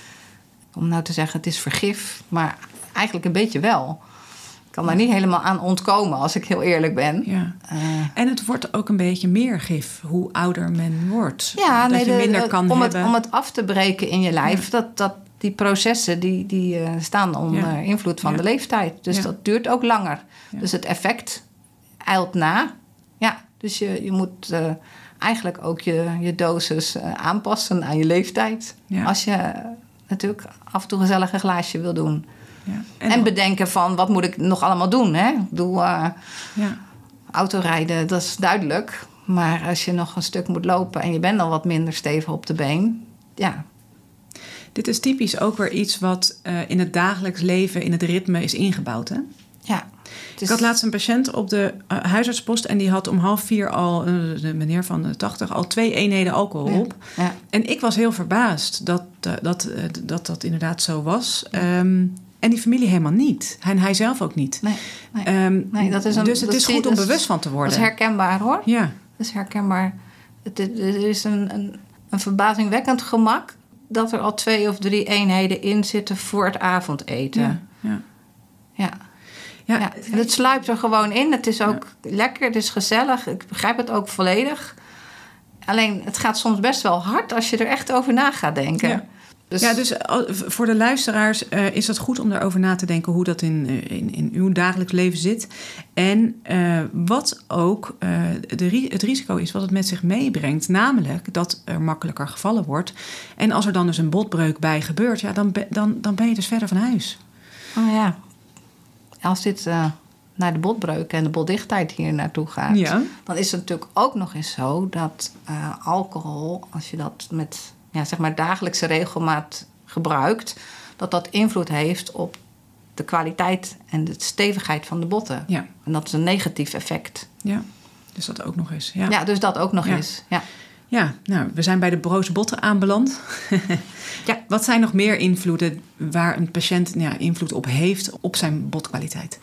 om nou te zeggen, het is vergif, maar eigenlijk een beetje wel. Ik kan daar niet helemaal aan ontkomen, als ik heel eerlijk ben. Ja. Uh, en het wordt ook een beetje meer gif, hoe ouder men wordt. Ja, dat nee, je minder de, kan om hebben. Het, om het af te breken in je lijf, ja. dat, dat, die processen die, die uh, staan onder ja. invloed van ja. de leeftijd. Dus ja. dat duurt ook langer. Ja. Dus het effect eilt na. Ja, dus je, je moet uh, eigenlijk ook je, je dosis uh, aanpassen aan je leeftijd. Ja. Als je uh, natuurlijk af en toe een gezellig glaasje wil doen. Ja. En, en bedenken van, wat moet ik nog allemaal doen? Hè? Ik bedoel, uh, ja. autorijden, dat is duidelijk. Maar als je nog een stuk moet lopen en je bent al wat minder stevig op de been, ja. Dit is typisch ook weer iets wat uh, in het dagelijks leven, in het ritme is ingebouwd, hè? Ja. Is... Ik had laatst een patiënt op de uh, huisartspost en die had om half vier al, uh, de meneer van de tachtig, al twee eenheden alcohol ja. op. Ja. En ik was heel verbaasd dat uh, dat, uh, dat dat inderdaad zo was. Ja. Um, En die familie helemaal niet. En hij zelf ook niet. Nee, nee. Um, nee dat is een, dus het dat is goed om bewust van te worden. Dat is herkenbaar hoor. Ja. Dat is herkenbaar. Het, er is een, een, een verbazingwekkend gemak dat er al twee of drie eenheden in zitten voor het avondeten. Ja. Ja. ja. ja. ja. En het sluipt er gewoon in. Het is ook ja. lekker, het is gezellig. Ik begrijp het ook volledig. Alleen, het gaat soms best wel hard als je er echt over na gaat denken. Ja. Dus, ja, dus voor de luisteraars uh, is het goed om daarover na te denken hoe dat in, in, in uw dagelijks leven zit. En uh, wat ook uh, de, het risico is wat het met zich meebrengt. Namelijk dat er makkelijker gevallen wordt. En als er dan dus een botbreuk bij gebeurt, ja, dan, be, dan, dan ben je dus verder van huis. Oh ja, als dit uh, naar de botbreuk en de botdichtheid hier naartoe gaat... Ja. Dan is het natuurlijk ook nog eens zo dat uh, alcohol, als je dat met... Ja, zeg maar dagelijkse regelmaat gebruikt, dat dat invloed heeft op de kwaliteit en de stevigheid van de botten. Ja. En dat is een negatief effect. Ja, dus dat ook nog eens. Ja, ja dus dat ook nog ja. eens. Ja. Ja, nou, we zijn bij de broze botten aanbeland. Ja. Wat zijn nog meer invloeden waar een patiënt ja, invloed op heeft op zijn botkwaliteit?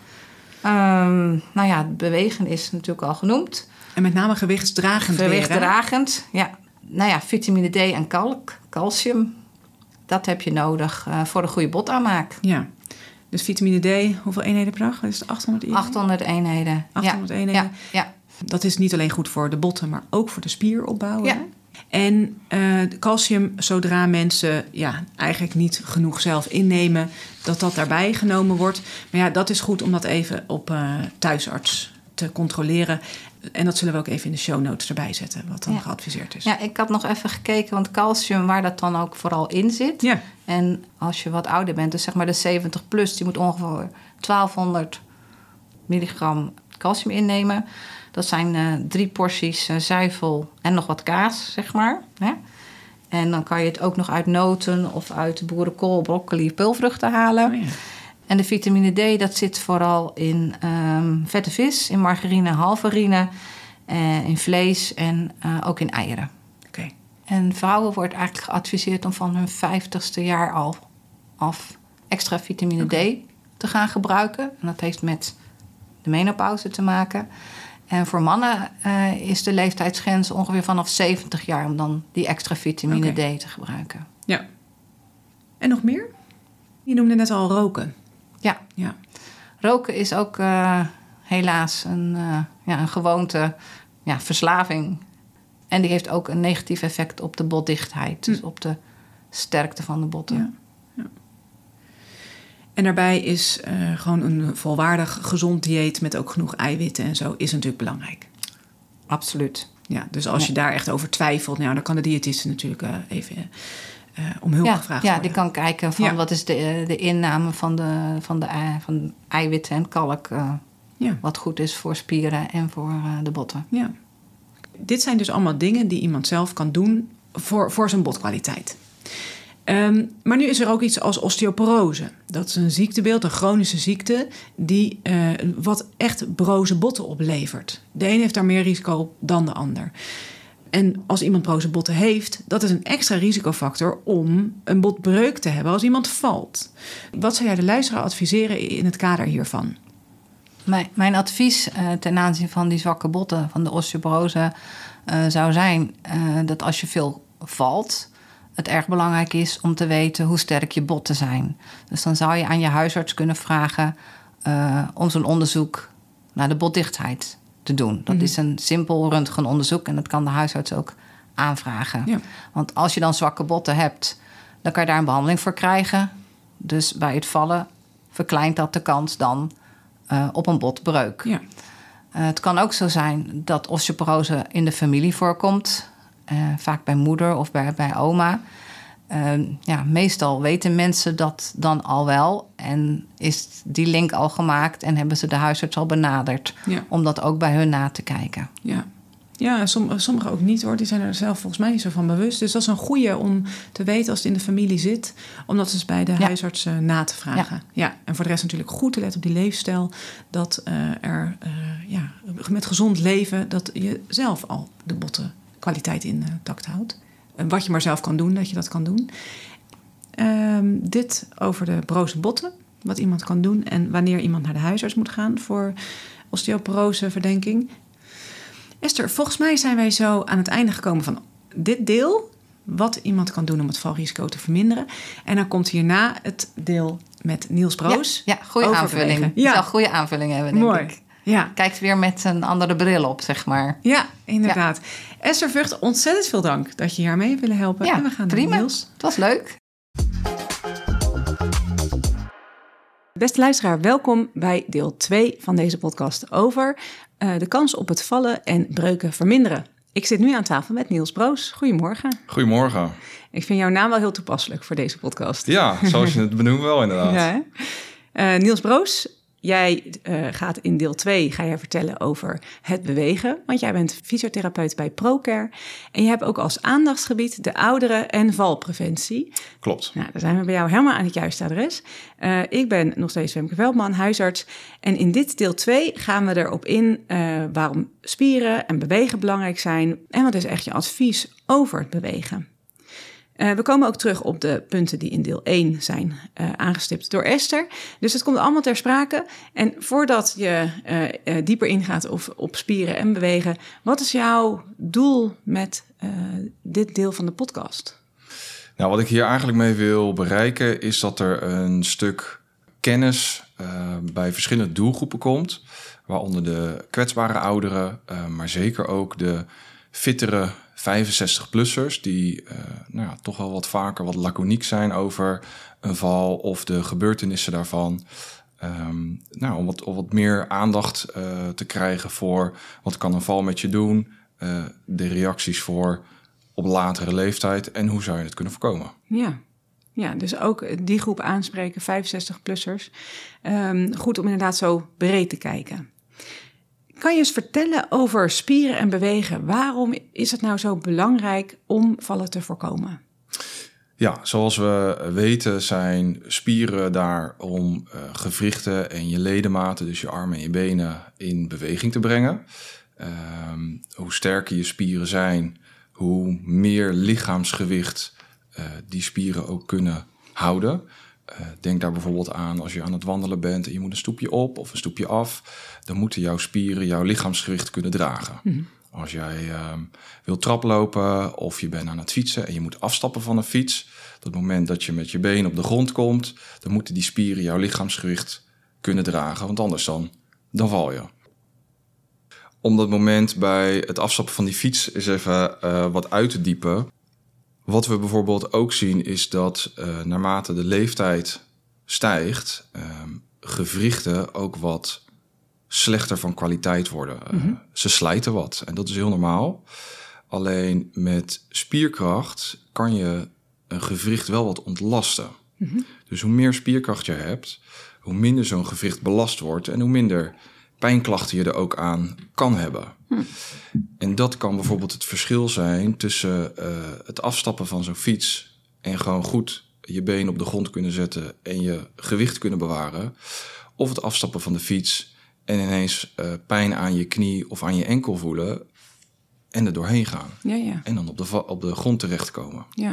Um, nou ja, bewegen is natuurlijk al genoemd. En met name gewichtsdragend. Gewichtsdragend, ja. Nou ja, vitamine D en kalk, calcium, dat heb je nodig uh, voor een goede botaanmaak. Ja, dus vitamine D, hoeveel eenheden per dag? Is het achthonderd eenheden? achthonderd eenheden. achthonderd ja. eenheden. Ja, ja. Dat is niet alleen goed voor de botten, maar ook voor de spieropbouw. Ja. En uh, calcium, zodra mensen ja, eigenlijk niet genoeg zelf innemen, dat dat daarbij genomen wordt. Maar ja, dat is goed om dat even op uh, thuisarts te controleren. En dat zullen we ook even in de show notes erbij zetten, wat dan ja. geadviseerd is. Ja, ik had nog even gekeken, want calcium, waar dat dan ook vooral in zit. Ja. En als je wat ouder bent, dus zeg maar de zeventig plus, die moet ongeveer twaalfhonderd milligram calcium innemen. Dat zijn uh, drie porties uh, zuivel en nog wat kaas, zeg maar. Hè? En dan kan je het ook nog uit noten of uit boerenkool, broccoli, peulvruchten halen. Oh ja. En de vitamine D, dat zit vooral in um, vette vis, in margarine, halverine, uh, in vlees en uh, ook in eieren. Okay. En vrouwen wordt eigenlijk geadviseerd om van hun vijftigste jaar al af extra vitamine okay. D te gaan gebruiken. En dat heeft met de menopauze te maken. En voor mannen uh, is de leeftijdsgrens ongeveer vanaf zeventig jaar om dan die extra vitamine okay. D te gebruiken. Ja. En nog meer? Je noemde net al roken. Ja. ja. Roken is ook uh, helaas een, uh, ja, een gewoonte, ja, verslaving. En die heeft ook een negatief effect op de botdichtheid. Dus hm. op de sterkte van de botten. Ja. Ja. En daarbij is uh, gewoon een volwaardig gezond dieet met ook genoeg eiwitten en zo is natuurlijk belangrijk. Absoluut. Ja, dus als ja. je daar echt over twijfelt, nou, dan kan de diëtist natuurlijk uh, even uh, om hulp ja, gevraagd ja, worden. die kan kijken van ja. wat is de, de inname van de, van de van eiwitten en kalk. Uh, ja. Wat goed is voor spieren en voor uh, de botten. Ja. Dit zijn dus allemaal dingen die iemand zelf kan doen voor, voor zijn botkwaliteit. Um, maar nu is er ook iets als osteoporose. Dat is een ziektebeeld, een chronische ziekte, die uh, wat echt broze botten oplevert. De een heeft daar meer risico op dan de ander. En als iemand broze botten heeft, dat is een extra risicofactor om een botbreuk te hebben als iemand valt. Wat zou jij de luisteraar adviseren in het kader hiervan? Mijn, mijn advies uh, ten aanzien van die zwakke botten, van de osteoporose, uh, zou zijn uh, dat als je veel valt, het erg belangrijk is om te weten hoe sterk je botten zijn. Dus dan zou je aan je huisarts kunnen vragen uh, om zo'n onderzoek naar de botdichtheid te doen. Dat mm-hmm. is een simpel röntgenonderzoek en dat kan de huisarts ook aanvragen. Ja. Want als je dan zwakke botten hebt, dan kan je daar een behandeling voor krijgen. Dus bij het vallen verkleint dat de kans dan uh, op een botbreuk. Ja. Uh, het kan ook zo zijn dat osteoporose in de familie voorkomt. Uh, vaak bij moeder of bij, bij oma. Uh, ja, meestal weten mensen dat dan al wel. En is die link al gemaakt en hebben ze de huisarts al benaderd. Ja. Om dat ook bij hun na te kijken. Ja, ja som, sommigen ook niet hoor. Die zijn er zelf volgens mij niet zo van bewust. Dus dat is een goeie om te weten als het in de familie zit. Om dat dus bij de ja. huisarts uh, na te vragen. Ja. ja. En voor de rest natuurlijk goed te letten op die leefstijl. Dat uh, er uh, ja, met gezond leven, dat je zelf al de botten kwaliteit intact houdt. Wat je maar zelf kan doen, dat je dat kan doen. Um, dit over de broze botten, wat iemand kan doen en wanneer iemand naar de huisarts moet gaan voor osteoporoseverdenking. Esther, volgens mij zijn wij zo aan het einde gekomen van dit deel, wat iemand kan doen om het valrisico te verminderen. En dan komt hierna het deel met Niels Broos. Ja, ja goede aanvulling. Ja, een goede aanvulling hebben, denk Mooi. ik. Ja. Kijkt weer met een andere bril op, zeg maar. Ja, inderdaad. Ja. Esther Vught, ontzettend veel dank dat je hier mee hebt willen helpen. Ja, en we gaan prima. naar Niels. Het was leuk. Beste luisteraar, welkom bij deel twee van deze podcast over uh, de kans op het vallen en breuken verminderen. Ik zit nu aan tafel met Niels Broos. Goedemorgen. Goedemorgen. Ik vind jouw naam wel heel toepasselijk voor deze podcast. Ja, zoals je het benoemt wel inderdaad. Ja, uh, Niels Broos, jij uh, gaat in deel twee ga jij vertellen over het bewegen. Want jij bent fysiotherapeut bij ProCare. En je hebt ook als aandachtsgebied de ouderen- en valpreventie. Klopt. Nou, daar zijn we bij jou helemaal aan het juiste adres. Uh, ik ben nog steeds Femke Veldman, huisarts. En in dit deel twee gaan we erop in uh, waarom spieren en bewegen belangrijk zijn. En wat is echt je advies over het bewegen. Uh, we komen ook terug op de punten die in deel één zijn uh, aangestipt door Esther. Dus het komt allemaal ter sprake. En voordat je uh, uh, dieper ingaat op, op spieren en bewegen, wat is jouw doel met uh, dit deel van de podcast? Nou, wat ik hier eigenlijk mee wil bereiken is dat er een stuk kennis uh, bij verschillende doelgroepen komt. Waaronder de kwetsbare ouderen, uh, maar zeker ook de fittere vijfenzestig-plussers... die uh, nou ja, toch wel wat vaker wat laconiek zijn over een val of de gebeurtenissen daarvan. Um, nou, om wat, om wat meer aandacht uh, te krijgen voor wat kan een val met je doen, uh, de reacties voor op latere leeftijd en hoe zou je het kunnen voorkomen. Ja. Ja, dus ook die groep aanspreken, vijfenzestig-plussers. Um, goed om inderdaad zo breed te kijken. Kan je eens vertellen over spieren en bewegen? Waarom is het nou zo belangrijk om vallen te voorkomen? Ja, zoals we weten zijn spieren daar om uh, gewrichten en je ledematen, dus je armen en je benen, in beweging te brengen. Um, hoe sterker je spieren zijn, hoe meer lichaamsgewicht uh, die spieren ook kunnen houden. Uh, denk daar bijvoorbeeld aan als je aan het wandelen bent en je moet een stoepje op of een stoepje af. Dan moeten jouw spieren jouw lichaamsgewicht kunnen dragen. Mm-hmm. Als jij uh, wilt traplopen of je bent aan het fietsen en je moet afstappen van een fiets. Op het moment dat je met je been op de grond komt, dan moeten die spieren jouw lichaamsgewicht kunnen dragen. Want anders dan, dan val je. Om dat moment bij het afstappen van die fiets eens even uh, wat uit te diepen. Wat we bijvoorbeeld ook zien is dat uh, naarmate de leeftijd stijgt, uh, gewrichten ook wat slechter van kwaliteit worden. Mm-hmm. Uh, ze slijten wat en dat is heel normaal. Alleen met spierkracht kan je een gewricht wel wat ontlasten. Mm-hmm. Dus hoe meer spierkracht je hebt, hoe minder zo'n gewricht belast wordt en hoe minder pijnklachten je er ook aan kan hebben. Hm. En dat kan bijvoorbeeld het verschil zijn tussen uh, het afstappen van zo'n fiets en gewoon goed je been op de grond kunnen zetten en je gewicht kunnen bewaren, of het afstappen van de fiets en ineens uh, pijn aan je knie of aan je enkel voelen en er doorheen gaan. Ja, ja. En dan op de, op de grond terechtkomen. Ja.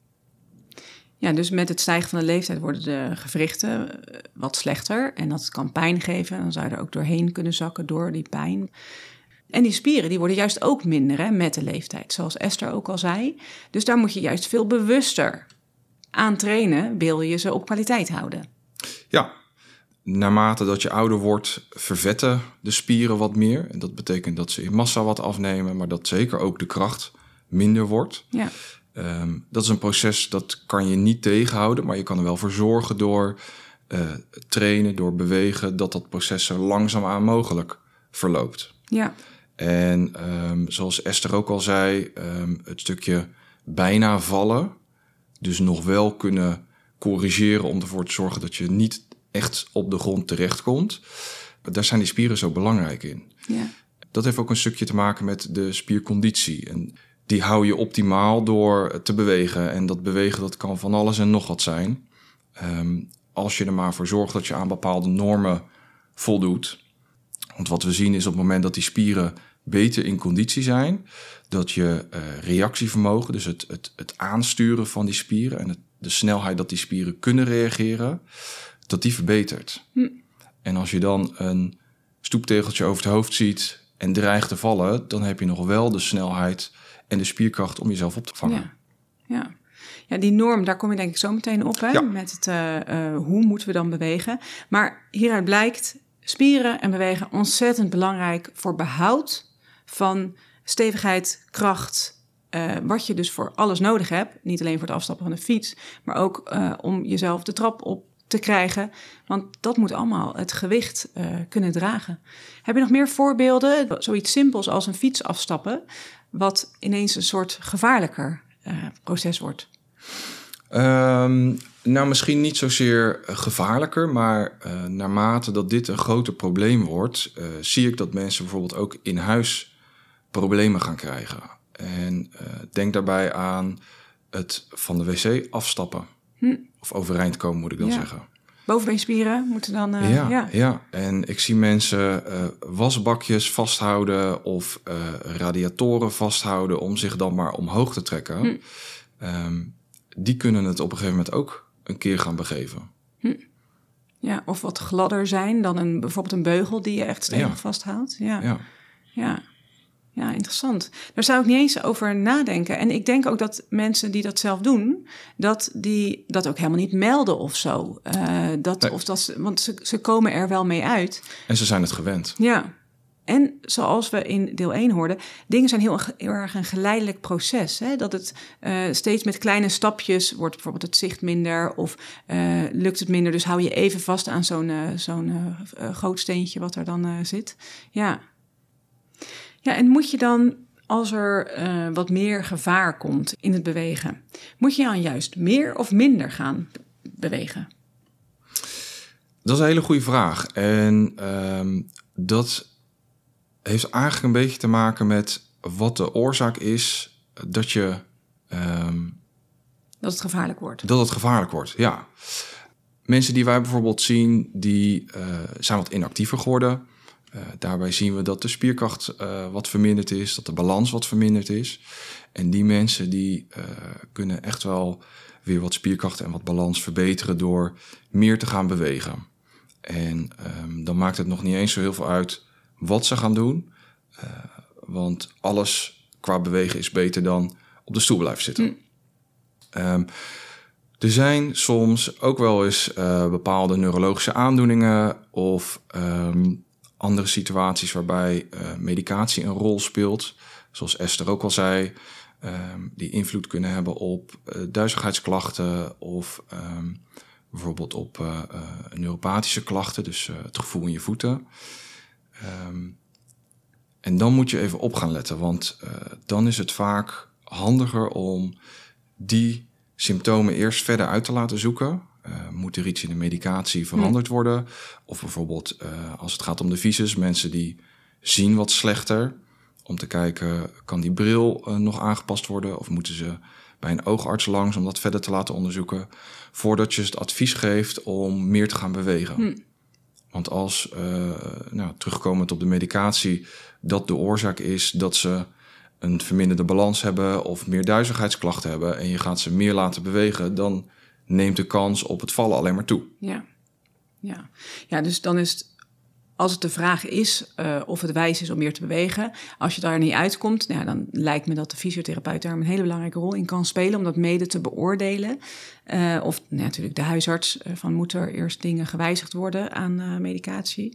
Ja, dus met het stijgen van de leeftijd worden de gewrichten wat slechter. En dat kan pijn geven. Dan zou je er ook doorheen kunnen zakken door die pijn. En die spieren die worden juist ook minder hè, met de leeftijd. Zoals Esther ook al zei. Dus daar moet je juist veel bewuster aan trainen. Wil je ze op kwaliteit houden? Ja, naarmate dat je ouder wordt vervetten de spieren wat meer. En dat betekent dat ze in massa wat afnemen. Maar dat zeker ook de kracht minder wordt. Ja. Um, dat is een proces dat kan je niet tegenhouden, maar je kan er wel voor zorgen door uh, trainen, door bewegen, dat dat proces zo langzaamaan mogelijk verloopt. Ja. En um, zoals Esther ook al zei, um, het stukje bijna vallen, dus nog wel kunnen corrigeren om ervoor te zorgen dat je niet echt op de grond terechtkomt. Daar zijn die spieren zo belangrijk in. Ja. Dat heeft ook een stukje te maken met de spierconditie. En die hou je optimaal door te bewegen. En dat bewegen dat kan van alles en nog wat zijn. Um, als je er maar voor zorgt dat je aan bepaalde normen voldoet. Want wat we zien is op het moment dat die spieren beter in conditie zijn, dat je uh, reactievermogen, dus het, het, het aansturen van die spieren en het, de snelheid dat die spieren kunnen reageren, dat die verbetert. Hm. En als je dan een stoeptegeltje over het hoofd ziet en dreigt te vallen, dan heb je nog wel de snelheid en de spierkracht om jezelf op te vangen. Ja, ja. ja die norm, daar kom je denk ik zo meteen op, hè? Ja. Met het uh, uh, hoe moeten we dan bewegen. Maar hieruit blijkt spieren en bewegen ontzettend belangrijk voor behoud van stevigheid, kracht, uh, wat je dus voor alles nodig hebt. Niet alleen voor het afstappen van de fiets, maar ook uh, om jezelf de trap op te krijgen. Want dat moet allemaal het gewicht uh, kunnen dragen. Heb je nog meer voorbeelden? Zoiets simpels als een fiets afstappen, wat ineens een soort gevaarlijker uh, proces wordt. Um, nou, misschien niet zozeer gevaarlijker, maar uh, naarmate dat dit een groter probleem wordt, uh, zie ik dat mensen bijvoorbeeld ook in huis problemen gaan krijgen. En uh, denk daarbij aan het van de wc afstappen. Hm. Of overeind komen, moet ik dan ja. zeggen. Bovenbeenspieren moeten dan... Uh, ja, ja. ja, en ik zie mensen uh, wasbakjes vasthouden of uh, radiatoren vasthouden om zich dan maar omhoog te trekken. Hm. Um, die kunnen het op een gegeven moment ook een keer gaan begeven. Hm. Ja, of wat gladder zijn dan een, bijvoorbeeld een beugel die je echt stevig ja. vasthoudt. Ja. Ja. ja. Ja, interessant. Daar zou ik niet eens over nadenken. En ik denk ook dat mensen die dat zelf doen, dat die dat ook helemaal niet melden of zo. Uh, dat, nee. of dat ze, want ze, ze komen er wel mee uit. En ze zijn het gewend. Ja. En zoals we in deel één hoorden, dingen zijn heel, heel erg een geleidelijk proces. Hè? Dat het uh, steeds met kleine stapjes wordt bijvoorbeeld het zicht minder of uh, lukt het minder. Dus hou je even vast aan zo'n, uh, zo'n uh, uh, groot steentje wat er dan uh, zit. Ja. Ja, en moet je dan, als er uh, wat meer gevaar komt in het bewegen, moet je dan juist meer of minder gaan bewegen? Dat is een hele goede vraag. En um, dat heeft eigenlijk een beetje te maken met wat de oorzaak is dat je... Um, dat het gevaarlijk wordt. Dat het gevaarlijk wordt, ja. Mensen die wij bijvoorbeeld zien, die uh, zijn wat inactiever geworden. Uh, daarbij zien we dat de spierkracht uh, wat verminderd is, dat de balans wat verminderd is. En die mensen die uh, kunnen echt wel weer wat spierkracht en wat balans verbeteren door meer te gaan bewegen. En um, dan maakt het nog niet eens zo heel veel uit wat ze gaan doen. Uh, want alles qua bewegen is beter dan op de stoel blijven zitten. Mm. Um, er zijn soms ook wel eens uh, bepaalde neurologische aandoeningen of um, andere situaties waarbij uh, medicatie een rol speelt. Zoals Esther ook al zei, um, die invloed kunnen hebben op uh, duizeligheidsklachten of um, bijvoorbeeld op uh, uh, neuropathische klachten, dus uh, het gevoel in je voeten. Um, en dan moet je even op gaan letten, want uh, dan is het vaak handiger om die symptomen eerst verder uit te laten zoeken. Uh, moet er iets in de medicatie veranderd nee. worden? Of bijvoorbeeld uh, als het gaat om de visus, mensen die zien wat slechter, om te kijken, kan die bril uh, nog aangepast worden? Of moeten ze bij een oogarts langs om dat verder te laten onderzoeken, voordat je het advies geeft om meer te gaan bewegen? Hm. Want als, uh, nou, terugkomend op de medicatie, dat de oorzaak is dat ze een verminderde balans hebben of meer duizeligheidsklachten hebben en je gaat ze meer laten bewegen, dan neemt de kans op het vallen alleen maar toe. Ja, ja. ja dus dan is het, als het de vraag is uh, of het wijs is om meer te bewegen, als je daar niet uitkomt, nou, dan lijkt me dat de fysiotherapeut daar een hele belangrijke rol in kan spelen om dat mede te beoordelen. Uh, of nou, natuurlijk de huisarts uh, van moet er eerst dingen gewijzigd worden aan uh, medicatie.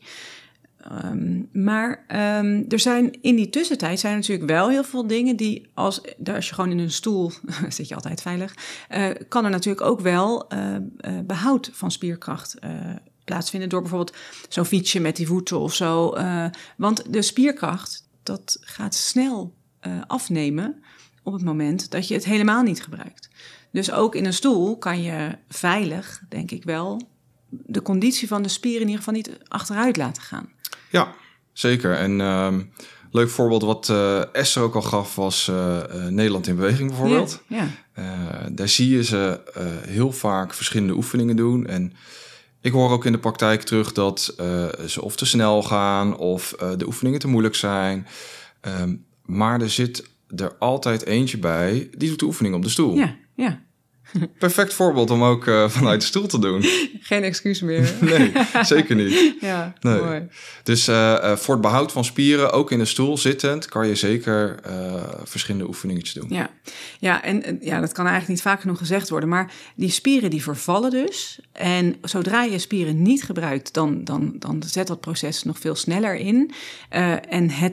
Um, maar um, er zijn in die tussentijd zijn er natuurlijk wel heel veel dingen die als, als je gewoon in een stoel zit je altijd veilig, uh, kan er natuurlijk ook wel uh, uh, behoud van spierkracht uh, plaatsvinden door bijvoorbeeld zo'n fietsje met die voeten of zo. Uh, want de spierkracht, dat gaat snel uh, afnemen op het moment dat je het helemaal niet gebruikt. Dus ook in een stoel kan je veilig, denk ik wel, de conditie van de spieren in ieder geval niet achteruit laten gaan. Ja, zeker. En uh, leuk voorbeeld wat uh, Esther ook al gaf was uh, uh, Nederland in beweging bijvoorbeeld. Ja, ja. Uh, daar zie je ze uh, heel vaak verschillende oefeningen doen. En ik hoor ook in de praktijk terug dat uh, ze of te snel gaan of uh, de oefeningen te moeilijk zijn. Um, maar er zit er altijd eentje bij, die doet de oefening op de stoel. Ja, ja. Perfect voorbeeld om ook uh, vanuit de stoel te doen. Geen excuus meer. Nee, zeker niet. Ja, nee. Mooi. Dus uh, uh, voor het behoud van spieren, ook in de stoel zittend, kan je zeker uh, verschillende oefeningetjes doen. Ja, ja en ja, dat kan eigenlijk niet vaak genoeg gezegd worden. Maar die spieren die vervallen dus. En zodra je spieren niet gebruikt, dan, dan, dan zet dat proces nog veel sneller in. Uh, en het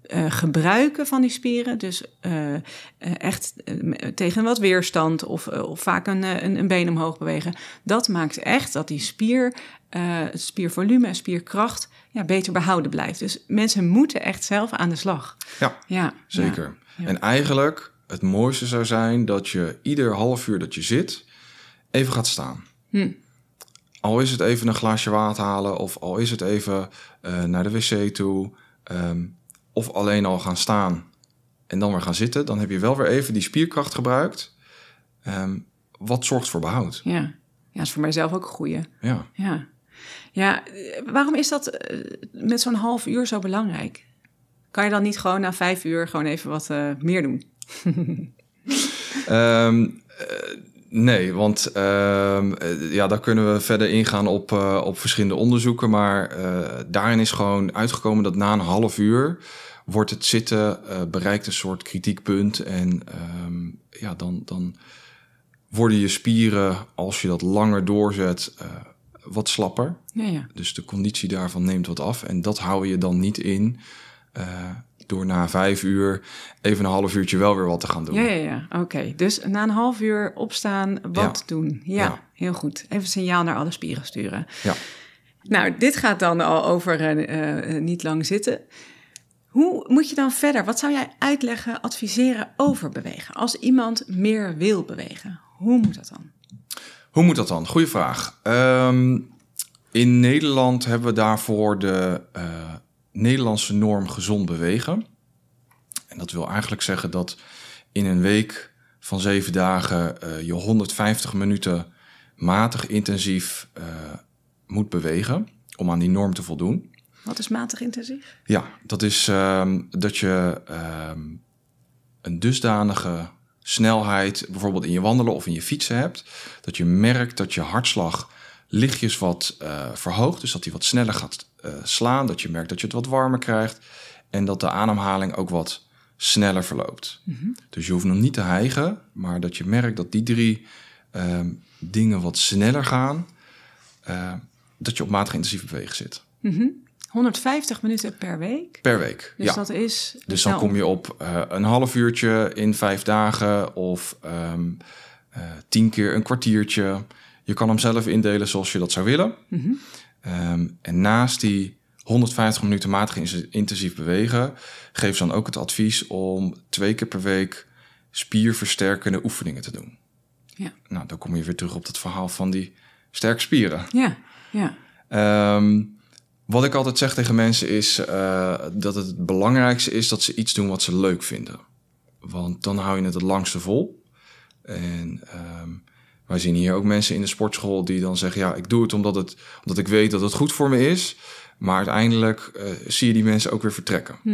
uh, gebruiken van die spieren, dus uh, uh, echt uh, tegen wat weerstand of, uh, of vaak een, een, een been omhoog bewegen, dat maakt echt dat die spier, uh, spiervolume en spierkracht ja, beter behouden blijft. Dus mensen moeten echt zelf aan de slag. Ja, ja zeker. Ja. En eigenlijk het mooiste zou zijn dat je ieder half uur dat je zit even gaat staan. Hm. Al is het even een glaasje water halen of al is het even uh, naar de wc toe. Um, of alleen al gaan staan en dan weer gaan zitten. Dan heb je wel weer even die spierkracht gebruikt. Um, wat zorgt voor behoud. Ja, ja, dat is voor mijzelf ook een goeie. Ja. Ja. Ja, waarom is dat met zo'n half uur zo belangrijk? Kan je dan niet gewoon na vijf uur gewoon even wat uh, meer doen? um, uh, nee, want uh, ja, daar kunnen we verder ingaan op, uh, op verschillende onderzoeken. Maar uh, daarin is gewoon uitgekomen dat na een half uur wordt het zitten uh, bereikt een soort kritiekpunt. En um, ja, dan, dan worden je spieren, als je dat langer doorzet, uh, wat slapper. Ja, ja. Dus de conditie daarvan neemt wat af. En dat hou je dan niet in uh, door na vijf uur even een half uurtje wel weer wat te gaan doen. Ja, ja, ja. Oké. Okay. Dus na een half uur opstaan, wat ja. doen. Ja, ja, heel goed. Even een signaal naar alle spieren sturen. Ja. Nou, dit gaat dan al over uh, uh, niet lang zitten. Hoe moet je dan verder? Wat zou jij uitleggen, adviseren over bewegen? Als iemand meer wil bewegen, hoe moet dat dan? Hoe moet dat dan? Goeie vraag. Um, in Nederland hebben we daarvoor de uh, Nederlandse norm gezond bewegen. En dat wil eigenlijk zeggen dat in een week van zeven dagen uh, je honderdvijftig minuten matig intensief uh, moet bewegen om aan die norm te voldoen. Wat is matig intensief? Ja, dat is um, dat je um, een dusdanige snelheid, bijvoorbeeld in je wandelen of in je fietsen hebt, dat je merkt dat je hartslag lichtjes wat uh, verhoogt, dus dat die wat sneller gaat uh, slaan, dat je merkt dat je het wat warmer krijgt en dat de ademhaling ook wat sneller verloopt. Mm-hmm. Dus je hoeft nog niet te hijgen, maar dat je merkt dat die drie um, dingen wat sneller gaan, uh, dat je op matig intensief bewegen zit. Mm-hmm. honderdvijftig minuten per week? Per week, dus ja. Dat is dus dan kom je op uh, een half uurtje in vijf dagen of um, uh, tien keer een kwartiertje. Je kan hem zelf indelen zoals je dat zou willen. Mm-hmm. Um, en naast die honderdvijftig minuten matig intensief bewegen, geef ze dan ook het advies om twee keer per week spierversterkende oefeningen te doen. Ja. Nou, dan kom je weer terug op het verhaal van die sterke spieren. Ja, ja. Um, Wat ik altijd zeg tegen mensen is uh, dat het het belangrijkste is dat ze iets doen wat ze leuk vinden. Want dan hou je het het langste vol. En um, wij zien hier ook mensen in de sportschool die dan zeggen, ja, ik doe het omdat, het omdat ik weet dat het goed voor me is. Maar uiteindelijk uh, zie je die mensen ook weer vertrekken. Hm.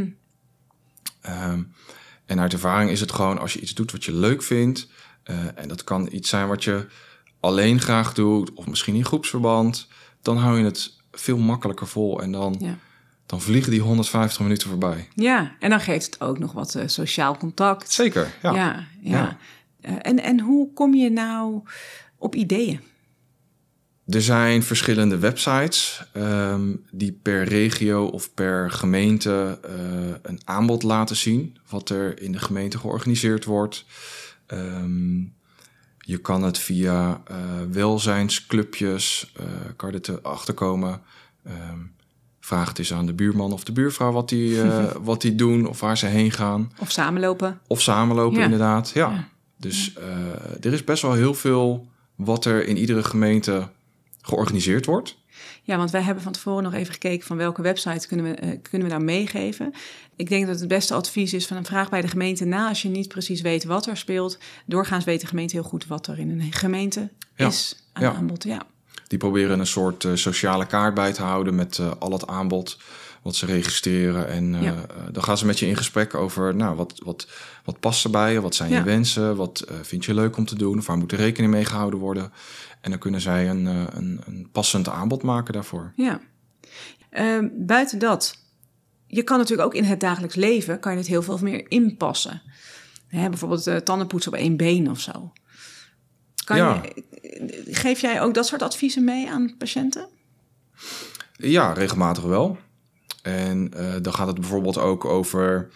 Um, en uit ervaring is het gewoon als je iets doet wat je leuk vindt. Uh, en dat kan iets zijn wat je alleen graag doet of misschien in groepsverband. Dan hou je het veel makkelijker vol en dan, ja. dan vliegen die honderdvijftig minuten voorbij. Ja, en dan geeft het ook nog wat uh, sociaal contact. Zeker, ja. ja, ja. ja. Uh, en, en hoe kom je nou op ideeën? Er zijn verschillende websites um, die per regio of per gemeente uh, een aanbod laten zien, wat er in de gemeente georganiseerd wordt. Um, Je kan het via uh, welzijnsclubjes, uh, kan je er achterkomen. Um, vraag het eens aan de buurman of de buurvrouw wat die, uh, wat die doen of waar ze heen gaan. Of samenlopen. Of samenlopen, ja. Inderdaad. Ja. ja. Dus uh, er is best wel heel veel wat er in iedere gemeente georganiseerd wordt. Ja, want wij hebben van tevoren nog even gekeken van welke websites kunnen we, uh, kunnen we nou meegeven. Ik denk dat het beste advies is van een vraag bij de gemeente na als je niet precies weet wat er speelt. Doorgaans weet de gemeente heel goed wat er in een gemeente ja. is aan ja. aanbod. Ja. Die proberen een soort uh, sociale kaart bij te houden met uh, al het aanbod wat ze registreren. En uh, ja. uh, dan gaan ze met je in gesprek over, nou, wat, wat, wat past erbij je? Wat zijn ja. je wensen? Wat uh, vind je leuk om te doen? Of waar moet er rekening mee gehouden worden? En dan kunnen zij een, uh, een, een passend aanbod maken daarvoor. Ja. Uh, buiten dat, je kan natuurlijk ook in het dagelijks leven, kan je het heel veel meer inpassen. Hè, bijvoorbeeld uh, tandenpoetsen op één been of zo. Kan ja. je, geef jij ook dat soort adviezen mee aan patiënten? Ja, regelmatig wel. En uh, dan gaat het bijvoorbeeld ook over...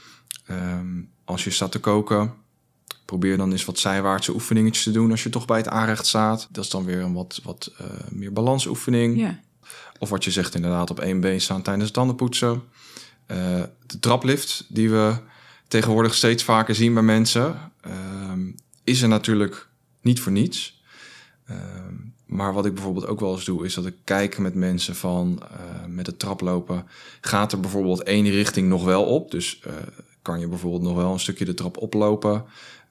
Um, als je staat te koken... probeer dan eens wat zijwaartse oefeningetjes te doen... als je toch bij het aanrecht staat. Dat is dan weer een wat, wat uh, meer balansoefening. Ja. Of wat je zegt inderdaad op één been staan tijdens het tandenpoetsen. Uh, de traplift die we tegenwoordig steeds vaker zien bij mensen... Uh, is er natuurlijk niet voor niets. Uh, maar wat ik bijvoorbeeld ook wel eens doe... is dat ik kijk met mensen van uh, met het traplopen... gaat er bijvoorbeeld één richting nog wel op. Dus uh, kan je bijvoorbeeld nog wel een stukje de trap oplopen...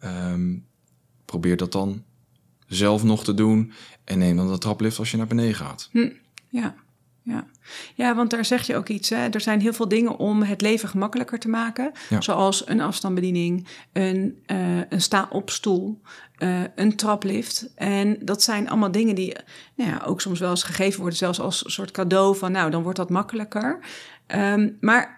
Um, probeer dat dan zelf nog te doen... en neem dan de traplift als je naar beneden gaat. Hm, ja. Ja. ja, want daar zeg je ook iets. Hè? Er zijn heel veel dingen om het leven gemakkelijker te maken. Ja. Zoals een afstandsbediening, een, uh, een sta-op-stoel, uh, een traplift. En dat zijn allemaal dingen die nou ja, ook soms wel eens gegeven worden... zelfs als een soort cadeau van, nou, dan wordt dat makkelijker. Um, maar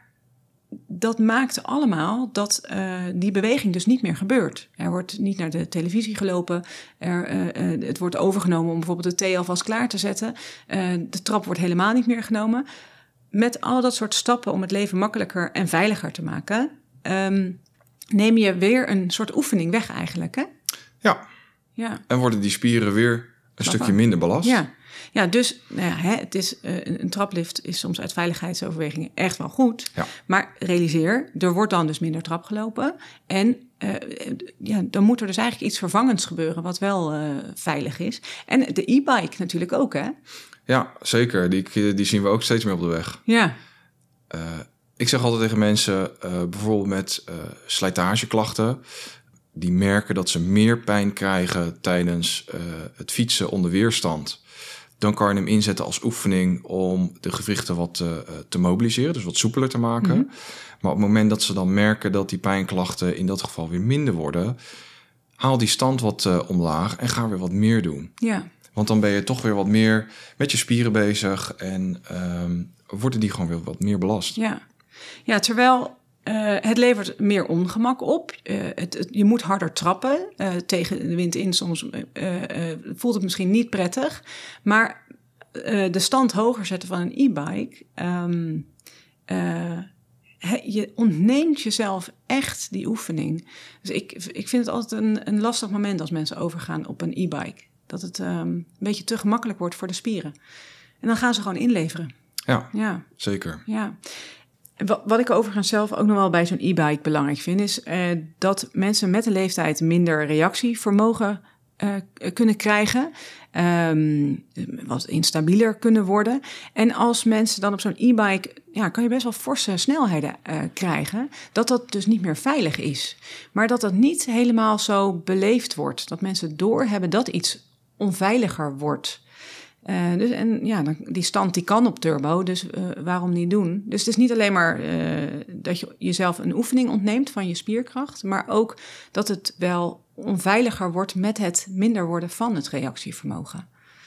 dat maakt allemaal dat uh, die beweging dus niet meer gebeurt. Er wordt niet naar de televisie gelopen. Er, uh, uh, het wordt overgenomen om bijvoorbeeld de thee alvast klaar te zetten. Uh, de trap wordt helemaal niet meer genomen. Met al dat soort stappen om het leven makkelijker en veiliger te maken... Um, neem je weer een soort oefening weg eigenlijk, hè? Ja. ja. En worden die spieren weer een Trappen. stukje minder belast. Ja. Ja, dus nou ja, hè, het is, uh, een, een traplift is soms uit veiligheidsoverwegingen echt wel goed. Ja. Maar realiseer, er wordt dan dus minder trap gelopen. En uh, ja, dan moet er dus eigenlijk iets vervangends gebeuren wat wel uh, veilig is. En de e-bike natuurlijk ook, hè? Ja, zeker. Die, die zien we ook steeds meer op de weg. Ja. Uh, ik zeg altijd tegen mensen, uh, bijvoorbeeld met uh, slijtageklachten... die merken dat ze meer pijn krijgen tijdens uh, het fietsen onder weerstand... dan kan je hem inzetten als oefening om de gewrichten wat uh, te mobiliseren, dus wat soepeler te maken. Mm-hmm. Maar op het moment dat ze dan merken dat die pijnklachten in dat geval weer minder worden, haal die stand wat uh, omlaag en ga weer wat meer doen. Ja. Want dan ben je toch weer wat meer met je spieren bezig en um, worden die gewoon weer wat meer belast. Ja, ja terwijl... Uh, het levert meer ongemak op. Uh, het, het, je moet harder trappen. Uh, tegen de wind in soms uh, uh, voelt het misschien niet prettig. Maar uh, de stand hoger zetten van een e-bike... Um, uh, he, je ontneemt jezelf echt die oefening. Dus ik, ik vind het altijd een, een lastig moment als mensen overgaan op een e-bike. Dat het um, een beetje te gemakkelijk wordt voor de spieren. En dan gaan ze gewoon inleveren. Ja, ja. Zeker. Ja. Wat ik overigens zelf ook nog wel bij zo'n e-bike belangrijk vind... is uh, dat mensen met een leeftijd minder reactievermogen uh, kunnen krijgen. Um, wat instabieler kunnen worden. En als mensen dan op zo'n e-bike... ja, kan je best wel forse snelheden uh, krijgen... dat dat dus niet meer veilig is. Maar dat dat niet helemaal zo beleefd wordt. Dat mensen doorhebben dat iets onveiliger wordt... Uh, dus, en ja, dan, die stand die kan op turbo, dus uh, waarom niet doen? Dus het is niet alleen maar uh, dat je jezelf een oefening ontneemt van je spierkracht... maar ook dat het wel onveiliger wordt met het minder worden van het reactievermogen.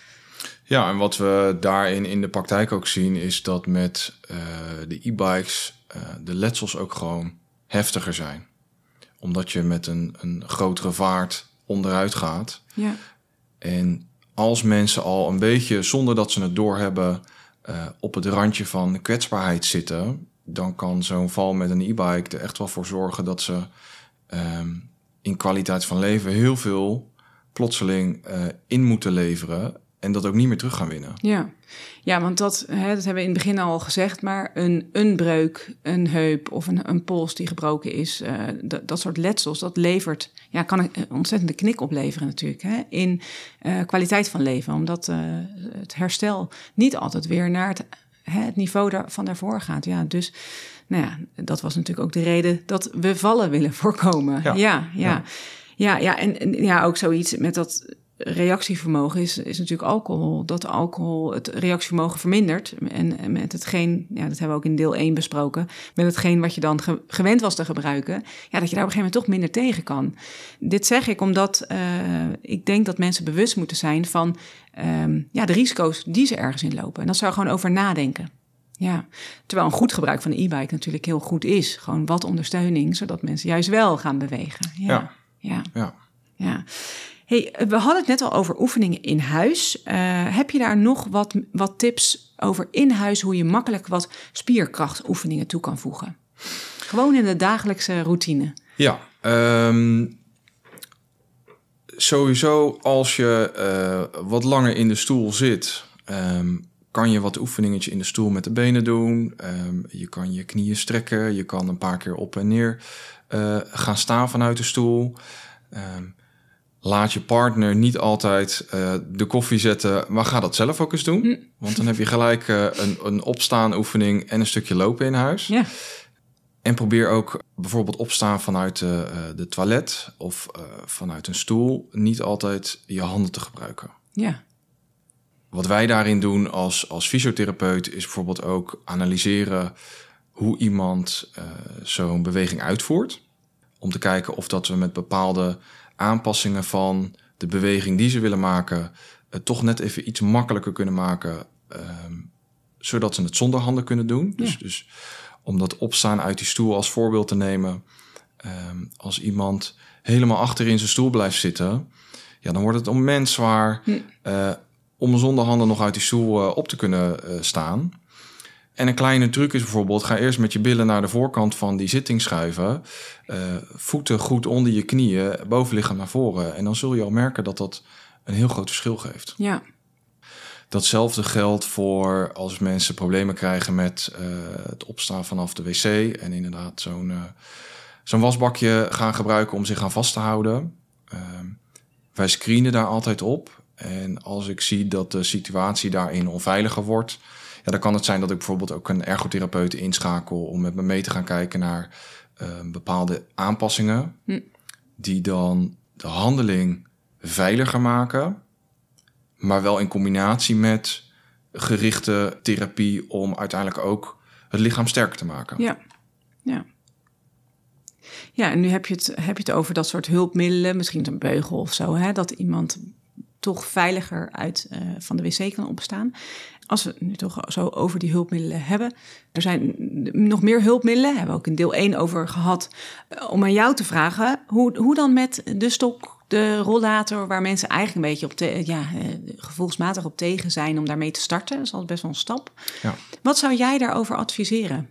Ja, en wat we daarin in de praktijk ook zien... is dat met uh, de e-bikes uh, de letsels ook gewoon heftiger zijn. Omdat je met een, een grotere vaart onderuit gaat. Ja. En... als mensen al een beetje, zonder dat ze het doorhebben... Uh, op het randje van kwetsbaarheid zitten... dan kan zo'n val met een e-bike er echt wel voor zorgen... dat ze um, in kwaliteit van leven heel veel plotseling uh, in moeten leveren... en dat ook niet meer terug gaan winnen. Ja, ja want dat, hè, dat hebben we in het begin al gezegd... maar een, een breuk, een heup of een, een pols die gebroken is... Uh, dat, dat soort letsels, dat levert... ja, kan een ontzettende knik opleveren natuurlijk... Hè, in uh, kwaliteit van leven. Omdat uh, het herstel niet altijd weer naar het, hè, het niveau daar, van daarvoor gaat. Ja, dus nou ja, dat was natuurlijk ook de reden... dat we vallen willen voorkomen. Ja, ja, ja. ja. ja, ja en, en ja, ook zoiets met dat... reactievermogen is, is natuurlijk alcohol. Dat alcohol het reactievermogen vermindert. En met hetgeen, ja, dat hebben we ook in deel één besproken... met hetgeen wat je dan ge- gewend was te gebruiken... ja, dat je daar op een gegeven moment toch minder tegen kan. Dit zeg ik omdat uh, ik denk dat mensen bewust moeten zijn... van um, ja, de risico's die ze ergens in lopen. En dat zou er gewoon over nadenken. Ja, terwijl een goed gebruik van de e-bike natuurlijk heel goed is. Gewoon wat ondersteuning, zodat mensen juist wel gaan bewegen. Ja, ja. ja. ja. ja. Hey, we hadden het net al over oefeningen in huis. Uh, heb je daar nog wat, wat tips over in huis, hoe je makkelijk wat spierkrachtoefeningen toe kan voegen? Gewoon in de dagelijkse routine. Ja, um, sowieso als je uh, wat langer in de stoel zit, um, kan je wat oefeningetje in de stoel met de benen doen. Um, je kan je knieën strekken, je kan een paar keer op en neer uh, gaan staan vanuit de stoel. Um, Laat je partner niet altijd uh, de koffie zetten, maar ga dat zelf ook eens doen. Mm. Want dan heb je gelijk uh, een, een opstaan oefening en een stukje lopen in huis. Ja. En probeer ook bijvoorbeeld opstaan vanuit de, uh, de toilet of uh, vanuit een stoel niet altijd je handen te gebruiken. Ja. Wat wij daarin doen als, als fysiotherapeut is bijvoorbeeld ook analyseren hoe iemand uh, zo'n beweging uitvoert. Om te kijken of dat we met bepaalde aanpassingen van de beweging die ze willen maken, uh, toch net even iets makkelijker kunnen maken, uh, zodat ze het zonder handen kunnen doen. Dus, ja. dus om dat opstaan uit die stoel als voorbeeld te nemen. Uh, als iemand helemaal achter in zijn stoel blijft zitten, ja, dan wordt het immens zwaar hm. uh, om zonder handen nog uit die stoel uh, op te kunnen uh, staan. En een kleine truc is bijvoorbeeld, ga eerst met je billen naar de voorkant van die zitting schuiven. Uh, voeten goed onder je knieën, bovenlichaam naar voren. En dan zul je al merken dat dat een heel groot verschil geeft. Ja. Datzelfde geldt voor als mensen problemen krijgen met uh, het opstaan vanaf de wc. En inderdaad zo'n, uh, zo'n wasbakje gaan gebruiken om zich aan vast te houden. Uh, wij screenen daar altijd op. En als ik zie dat de situatie daarin onveiliger wordt, ja, dan kan het zijn dat ik bijvoorbeeld ook een ergotherapeut inschakel om met me mee te gaan kijken naar uh, bepaalde aanpassingen. Hm. Die dan de handeling veiliger maken, maar wel in combinatie met gerichte therapie om uiteindelijk ook het lichaam sterker te maken. Ja, ja. Ja, en nu heb je het, heb je het over dat soort hulpmiddelen, misschien een beugel of zo, hè, dat iemand toch veiliger uit uh, van de wc kan opstaan. Als we het nu toch zo over die hulpmiddelen hebben. Er zijn nog meer hulpmiddelen. Daar hebben we ook in deel één over gehad. Uh, om aan jou te vragen, hoe, hoe dan met de stok, de rollator, waar mensen eigenlijk een beetje op te, ja, uh, gevoelsmatig op tegen zijn om daarmee te starten. Dat is al best wel een stap. Ja. Wat zou jij daarover adviseren?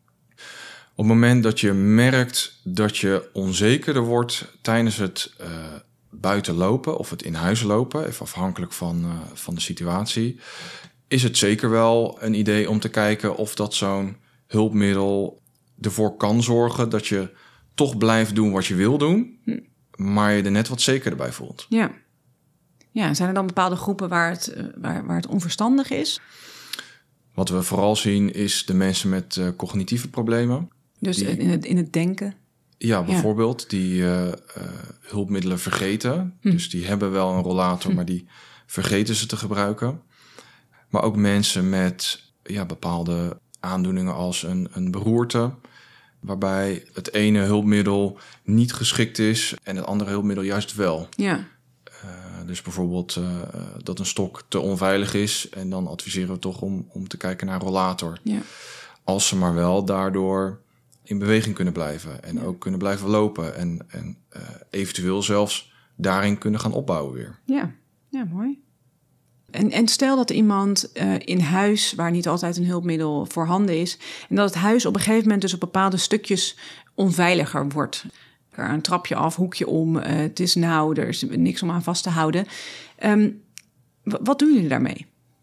Op het moment dat je merkt dat je onzekerder wordt tijdens het uh, buiten lopen of het in huis lopen, even afhankelijk van, uh, van de situatie, is het zeker wel een idee om te kijken of dat zo'n hulpmiddel ervoor kan zorgen dat je toch blijft doen wat je wil doen, hm. maar je er net wat zekerder bij voelt. Ja. Ja, zijn er dan bepaalde groepen waar het, waar, waar het onverstandig is? Wat we vooral zien is de mensen met uh, cognitieve problemen. Dus die, in, het, in het denken? Ja, bijvoorbeeld ja. die uh, uh, hulpmiddelen vergeten. Hm. Dus die hebben wel een rollator, hm. maar die vergeten ze te gebruiken. Maar ook mensen met ja, bepaalde aandoeningen als een, een beroerte, waarbij het ene hulpmiddel niet geschikt is en het andere hulpmiddel juist wel. Ja. Uh, dus bijvoorbeeld uh, dat een stok te onveilig is en dan adviseren we toch om, om te kijken naar een rollator. Ja. Als ze maar wel daardoor in beweging kunnen blijven en ja. ook kunnen blijven lopen en, en uh, eventueel zelfs daarin kunnen gaan opbouwen weer. Ja, ja, mooi. En, en stel dat iemand uh, in huis, waar niet altijd een hulpmiddel voorhanden is, en dat het huis op een gegeven moment dus op bepaalde stukjes onveiliger wordt. Er een trapje af, hoekje om, uh, het is nauw, er is niks om aan vast te houden. Um, w- wat doen jullie daarmee?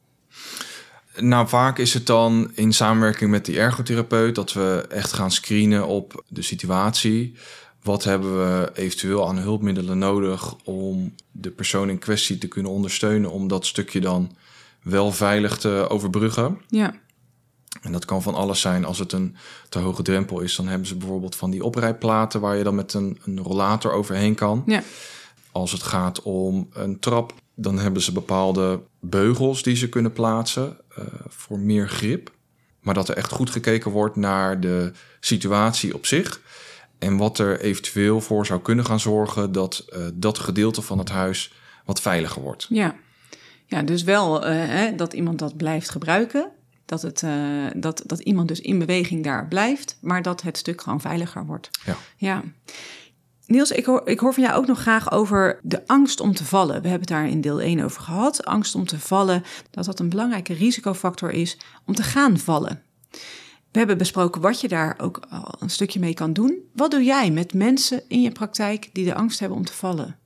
Nou, vaak is het dan in samenwerking met die ergotherapeut dat we echt gaan screenen op de situatie. Wat hebben we eventueel aan hulpmiddelen nodig om de persoon in kwestie te kunnen ondersteunen om dat stukje dan wel veilig te overbruggen? Ja. En dat kan van alles zijn. Als het een te hoge drempel is, dan hebben ze bijvoorbeeld van die oprijplaten waar je dan met een, een rollator overheen kan. Ja. Als het gaat om een trap, dan hebben ze bepaalde beugels die ze kunnen plaatsen uh, voor meer grip. Maar dat er echt goed gekeken wordt naar de situatie op zich. En wat er eventueel voor zou kunnen gaan zorgen dat uh, dat gedeelte van het huis wat veiliger wordt. Ja, ja dus wel uh, hè, dat iemand dat blijft gebruiken. Dat, het, uh, dat, dat iemand dus in beweging daar blijft, maar dat het stuk gewoon veiliger wordt. Ja. Ja. Niels, ik hoor, ik hoor van jou ook nog graag over de angst om te vallen. We hebben het daar in deel één over gehad. Angst om te vallen, dat dat een belangrijke risicofactor is om te gaan vallen. We hebben besproken wat je daar ook al een stukje mee kan doen. Wat doe jij met mensen in je praktijk die de angst hebben om te vallen?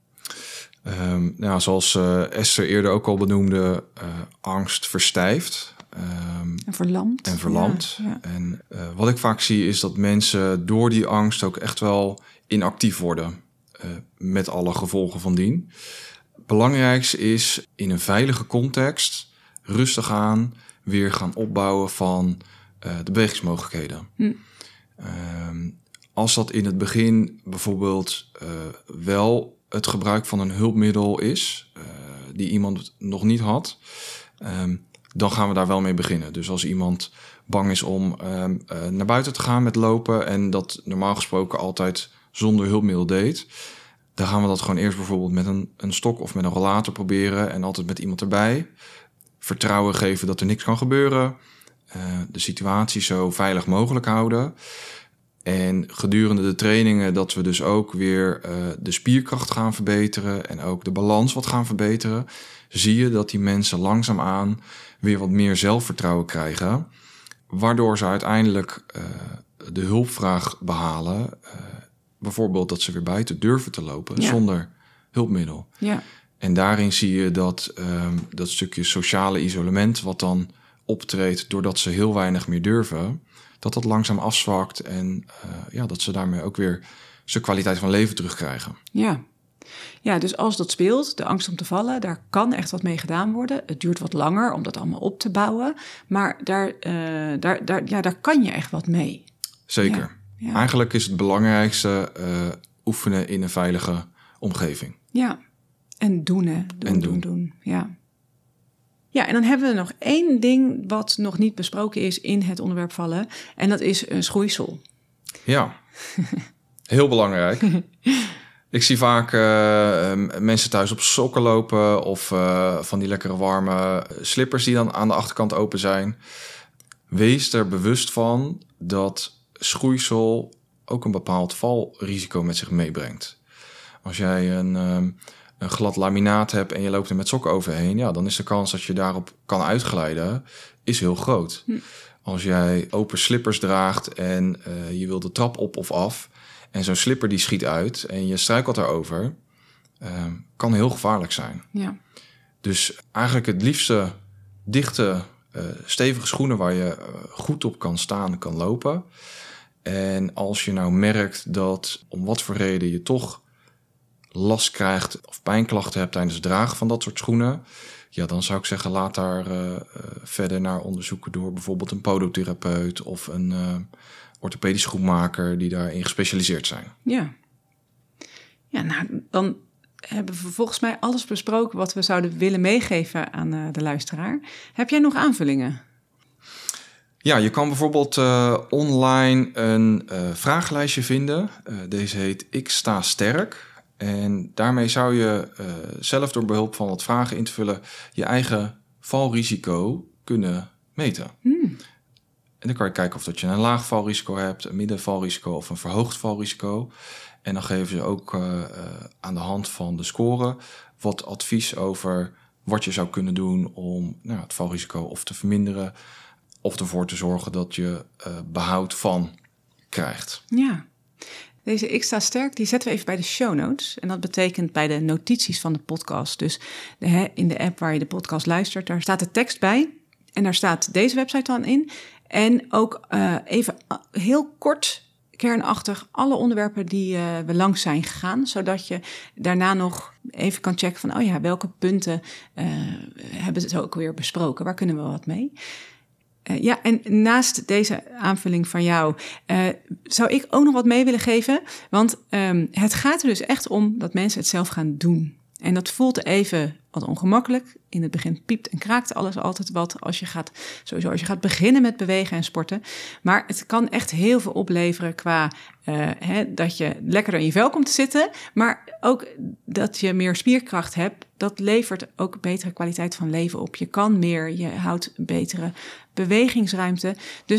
Um, nou, zoals uh, Esther eerder ook al benoemde, uh, angst verstijft. Um, en verlamt. En verlamt. Ja, ja. En uh, wat ik vaak zie is dat mensen door die angst ook echt wel inactief worden. Uh, met alle gevolgen van dien. Het belangrijkste is in een veilige context rustig aan weer gaan opbouwen van uh, de bewegingsmogelijkheden. Hm. Um, als dat in het begin bijvoorbeeld uh, wel het gebruik van een hulpmiddel is, uh, die iemand nog niet had, um, dan gaan we daar wel mee beginnen. Dus als iemand bang is om um, uh, naar buiten te gaan met lopen en dat normaal gesproken altijd zonder hulpmiddel deed, dan gaan we dat gewoon eerst bijvoorbeeld met een, een stok of met een rollator proberen en altijd met iemand erbij. Vertrouwen geven dat er niks kan gebeuren. Uh, de situatie zo veilig mogelijk houden. En gedurende de trainingen dat we dus ook weer uh, de spierkracht gaan verbeteren en ook de balans wat gaan verbeteren, zie je dat die mensen langzaamaan weer wat meer zelfvertrouwen krijgen, waardoor ze uiteindelijk uh, de hulpvraag behalen. Uh, bijvoorbeeld dat ze weer buiten durven te lopen, ja, zonder hulpmiddel. Ja. En daarin zie je dat um, dat stukje sociale isolement wat dan optreedt doordat ze heel weinig meer durven, dat dat langzaam afzwakt en uh, ja, dat ze daarmee ook weer zijn kwaliteit van leven terugkrijgen. Ja. Ja, dus als dat speelt, de angst om te vallen, daar kan echt wat mee gedaan worden. Het duurt wat langer om dat allemaal op te bouwen, maar daar, uh, daar, daar, ja, daar kan je echt wat mee. Zeker. Ja, ja. Eigenlijk is het belangrijkste uh, oefenen in een veilige omgeving. Ja, en doen hè. Doen, en doen, doen, doen. Ja. Ja, en dan hebben we nog één ding wat nog niet besproken is in het onderwerp vallen. En dat is een schoeisel. Ja, heel belangrijk. Ik zie vaak uh, mensen thuis op sokken lopen of uh, van die lekkere warme slippers die dan aan de achterkant open zijn. Wees er bewust van dat schoeisel ook een bepaald valrisico met zich meebrengt. Als jij een, um, een glad laminaat hebt en je loopt er met sokken overheen, ja, dan is de kans dat je daarop kan uitglijden is heel groot. Hm. Als jij open slippers draagt en uh, je wil de trap op of af en zo'n slipper die schiet uit en je struikelt daarover, uh, kan heel gevaarlijk zijn. Ja. Dus eigenlijk het liefste dichte, uh, stevige schoenen waar je uh, goed op kan staan, kan lopen. En als je nou merkt dat om wat voor reden je toch last krijgt of pijnklachten hebt tijdens het dragen van dat soort schoenen, ja, dan zou ik zeggen, laat daar uh, uh, verder naar onderzoeken door bijvoorbeeld een podotherapeut of een uh, orthopedisch schoenmaker die daarin gespecialiseerd zijn. Ja. Ja, nou, dan hebben we volgens mij alles besproken wat we zouden willen meegeven aan uh, de luisteraar. Heb jij nog aanvullingen? Ja, je kan bijvoorbeeld uh, online een uh, vragenlijstje vinden. Uh, deze heet Ik sta sterk. En daarmee zou je uh, zelf door behulp van wat vragen in te vullen je eigen valrisico kunnen meten. Hmm. En dan kan je kijken of dat je een laag valrisico hebt, een middenvalrisico of een verhoogd valrisico. En dan geven ze ook uh, uh, aan de hand van de score wat advies over wat je zou kunnen doen om nou, het valrisico of te verminderen of ervoor te zorgen dat je uh, behoud van krijgt. Ja. Deze Ik sta sterk, die zetten we even bij de show notes. En dat betekent bij de notities van de podcast. Dus de, hè, in de app waar je de podcast luistert, daar staat de tekst bij. En daar staat deze website dan in. En ook uh, even heel kort, kernachtig, alle onderwerpen die uh, we langs zijn gegaan. Zodat je daarna nog even kan checken van, oh ja, welke punten uh, hebben ze ook weer besproken? Waar kunnen we wat mee? Uh, ja, en naast deze aanvulling van jou uh, zou ik ook nog wat mee willen geven. Want um, het gaat er dus echt om dat mensen het zelf gaan doen. En dat voelt even wat ongemakkelijk. In het begin piept en kraakt alles altijd wat als je gaat, sowieso als je gaat beginnen met bewegen en sporten. Maar het kan echt heel veel opleveren qua uh, hè, dat je lekkerder in je vel komt te zitten. Maar ook dat je meer spierkracht hebt. Dat levert ook betere kwaliteit van leven op. Je kan meer, je houdt een betere bewegingsruimte. Dus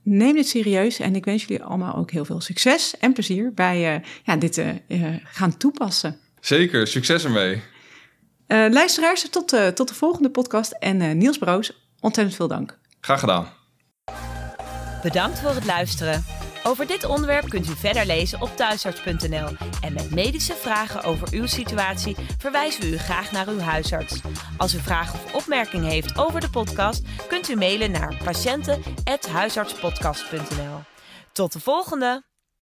neem dit serieus en ik wens jullie allemaal ook heel veel succes en plezier bij uh, ja, dit uh, uh, gaan toepassen. Zeker, succes ermee. Uh, luisteraars, tot, uh, tot de volgende podcast. En uh, Niels Broos, ontzettend veel dank. Graag gedaan. Bedankt voor het luisteren. Over dit onderwerp kunt u verder lezen op thuisarts punt n l. En met medische vragen over uw situatie verwijzen we u graag naar uw huisarts. Als u vragen of opmerkingen heeft over de podcast, kunt u mailen naar patiënten apenstaartje huisartspodcast punt n l. Tot de volgende!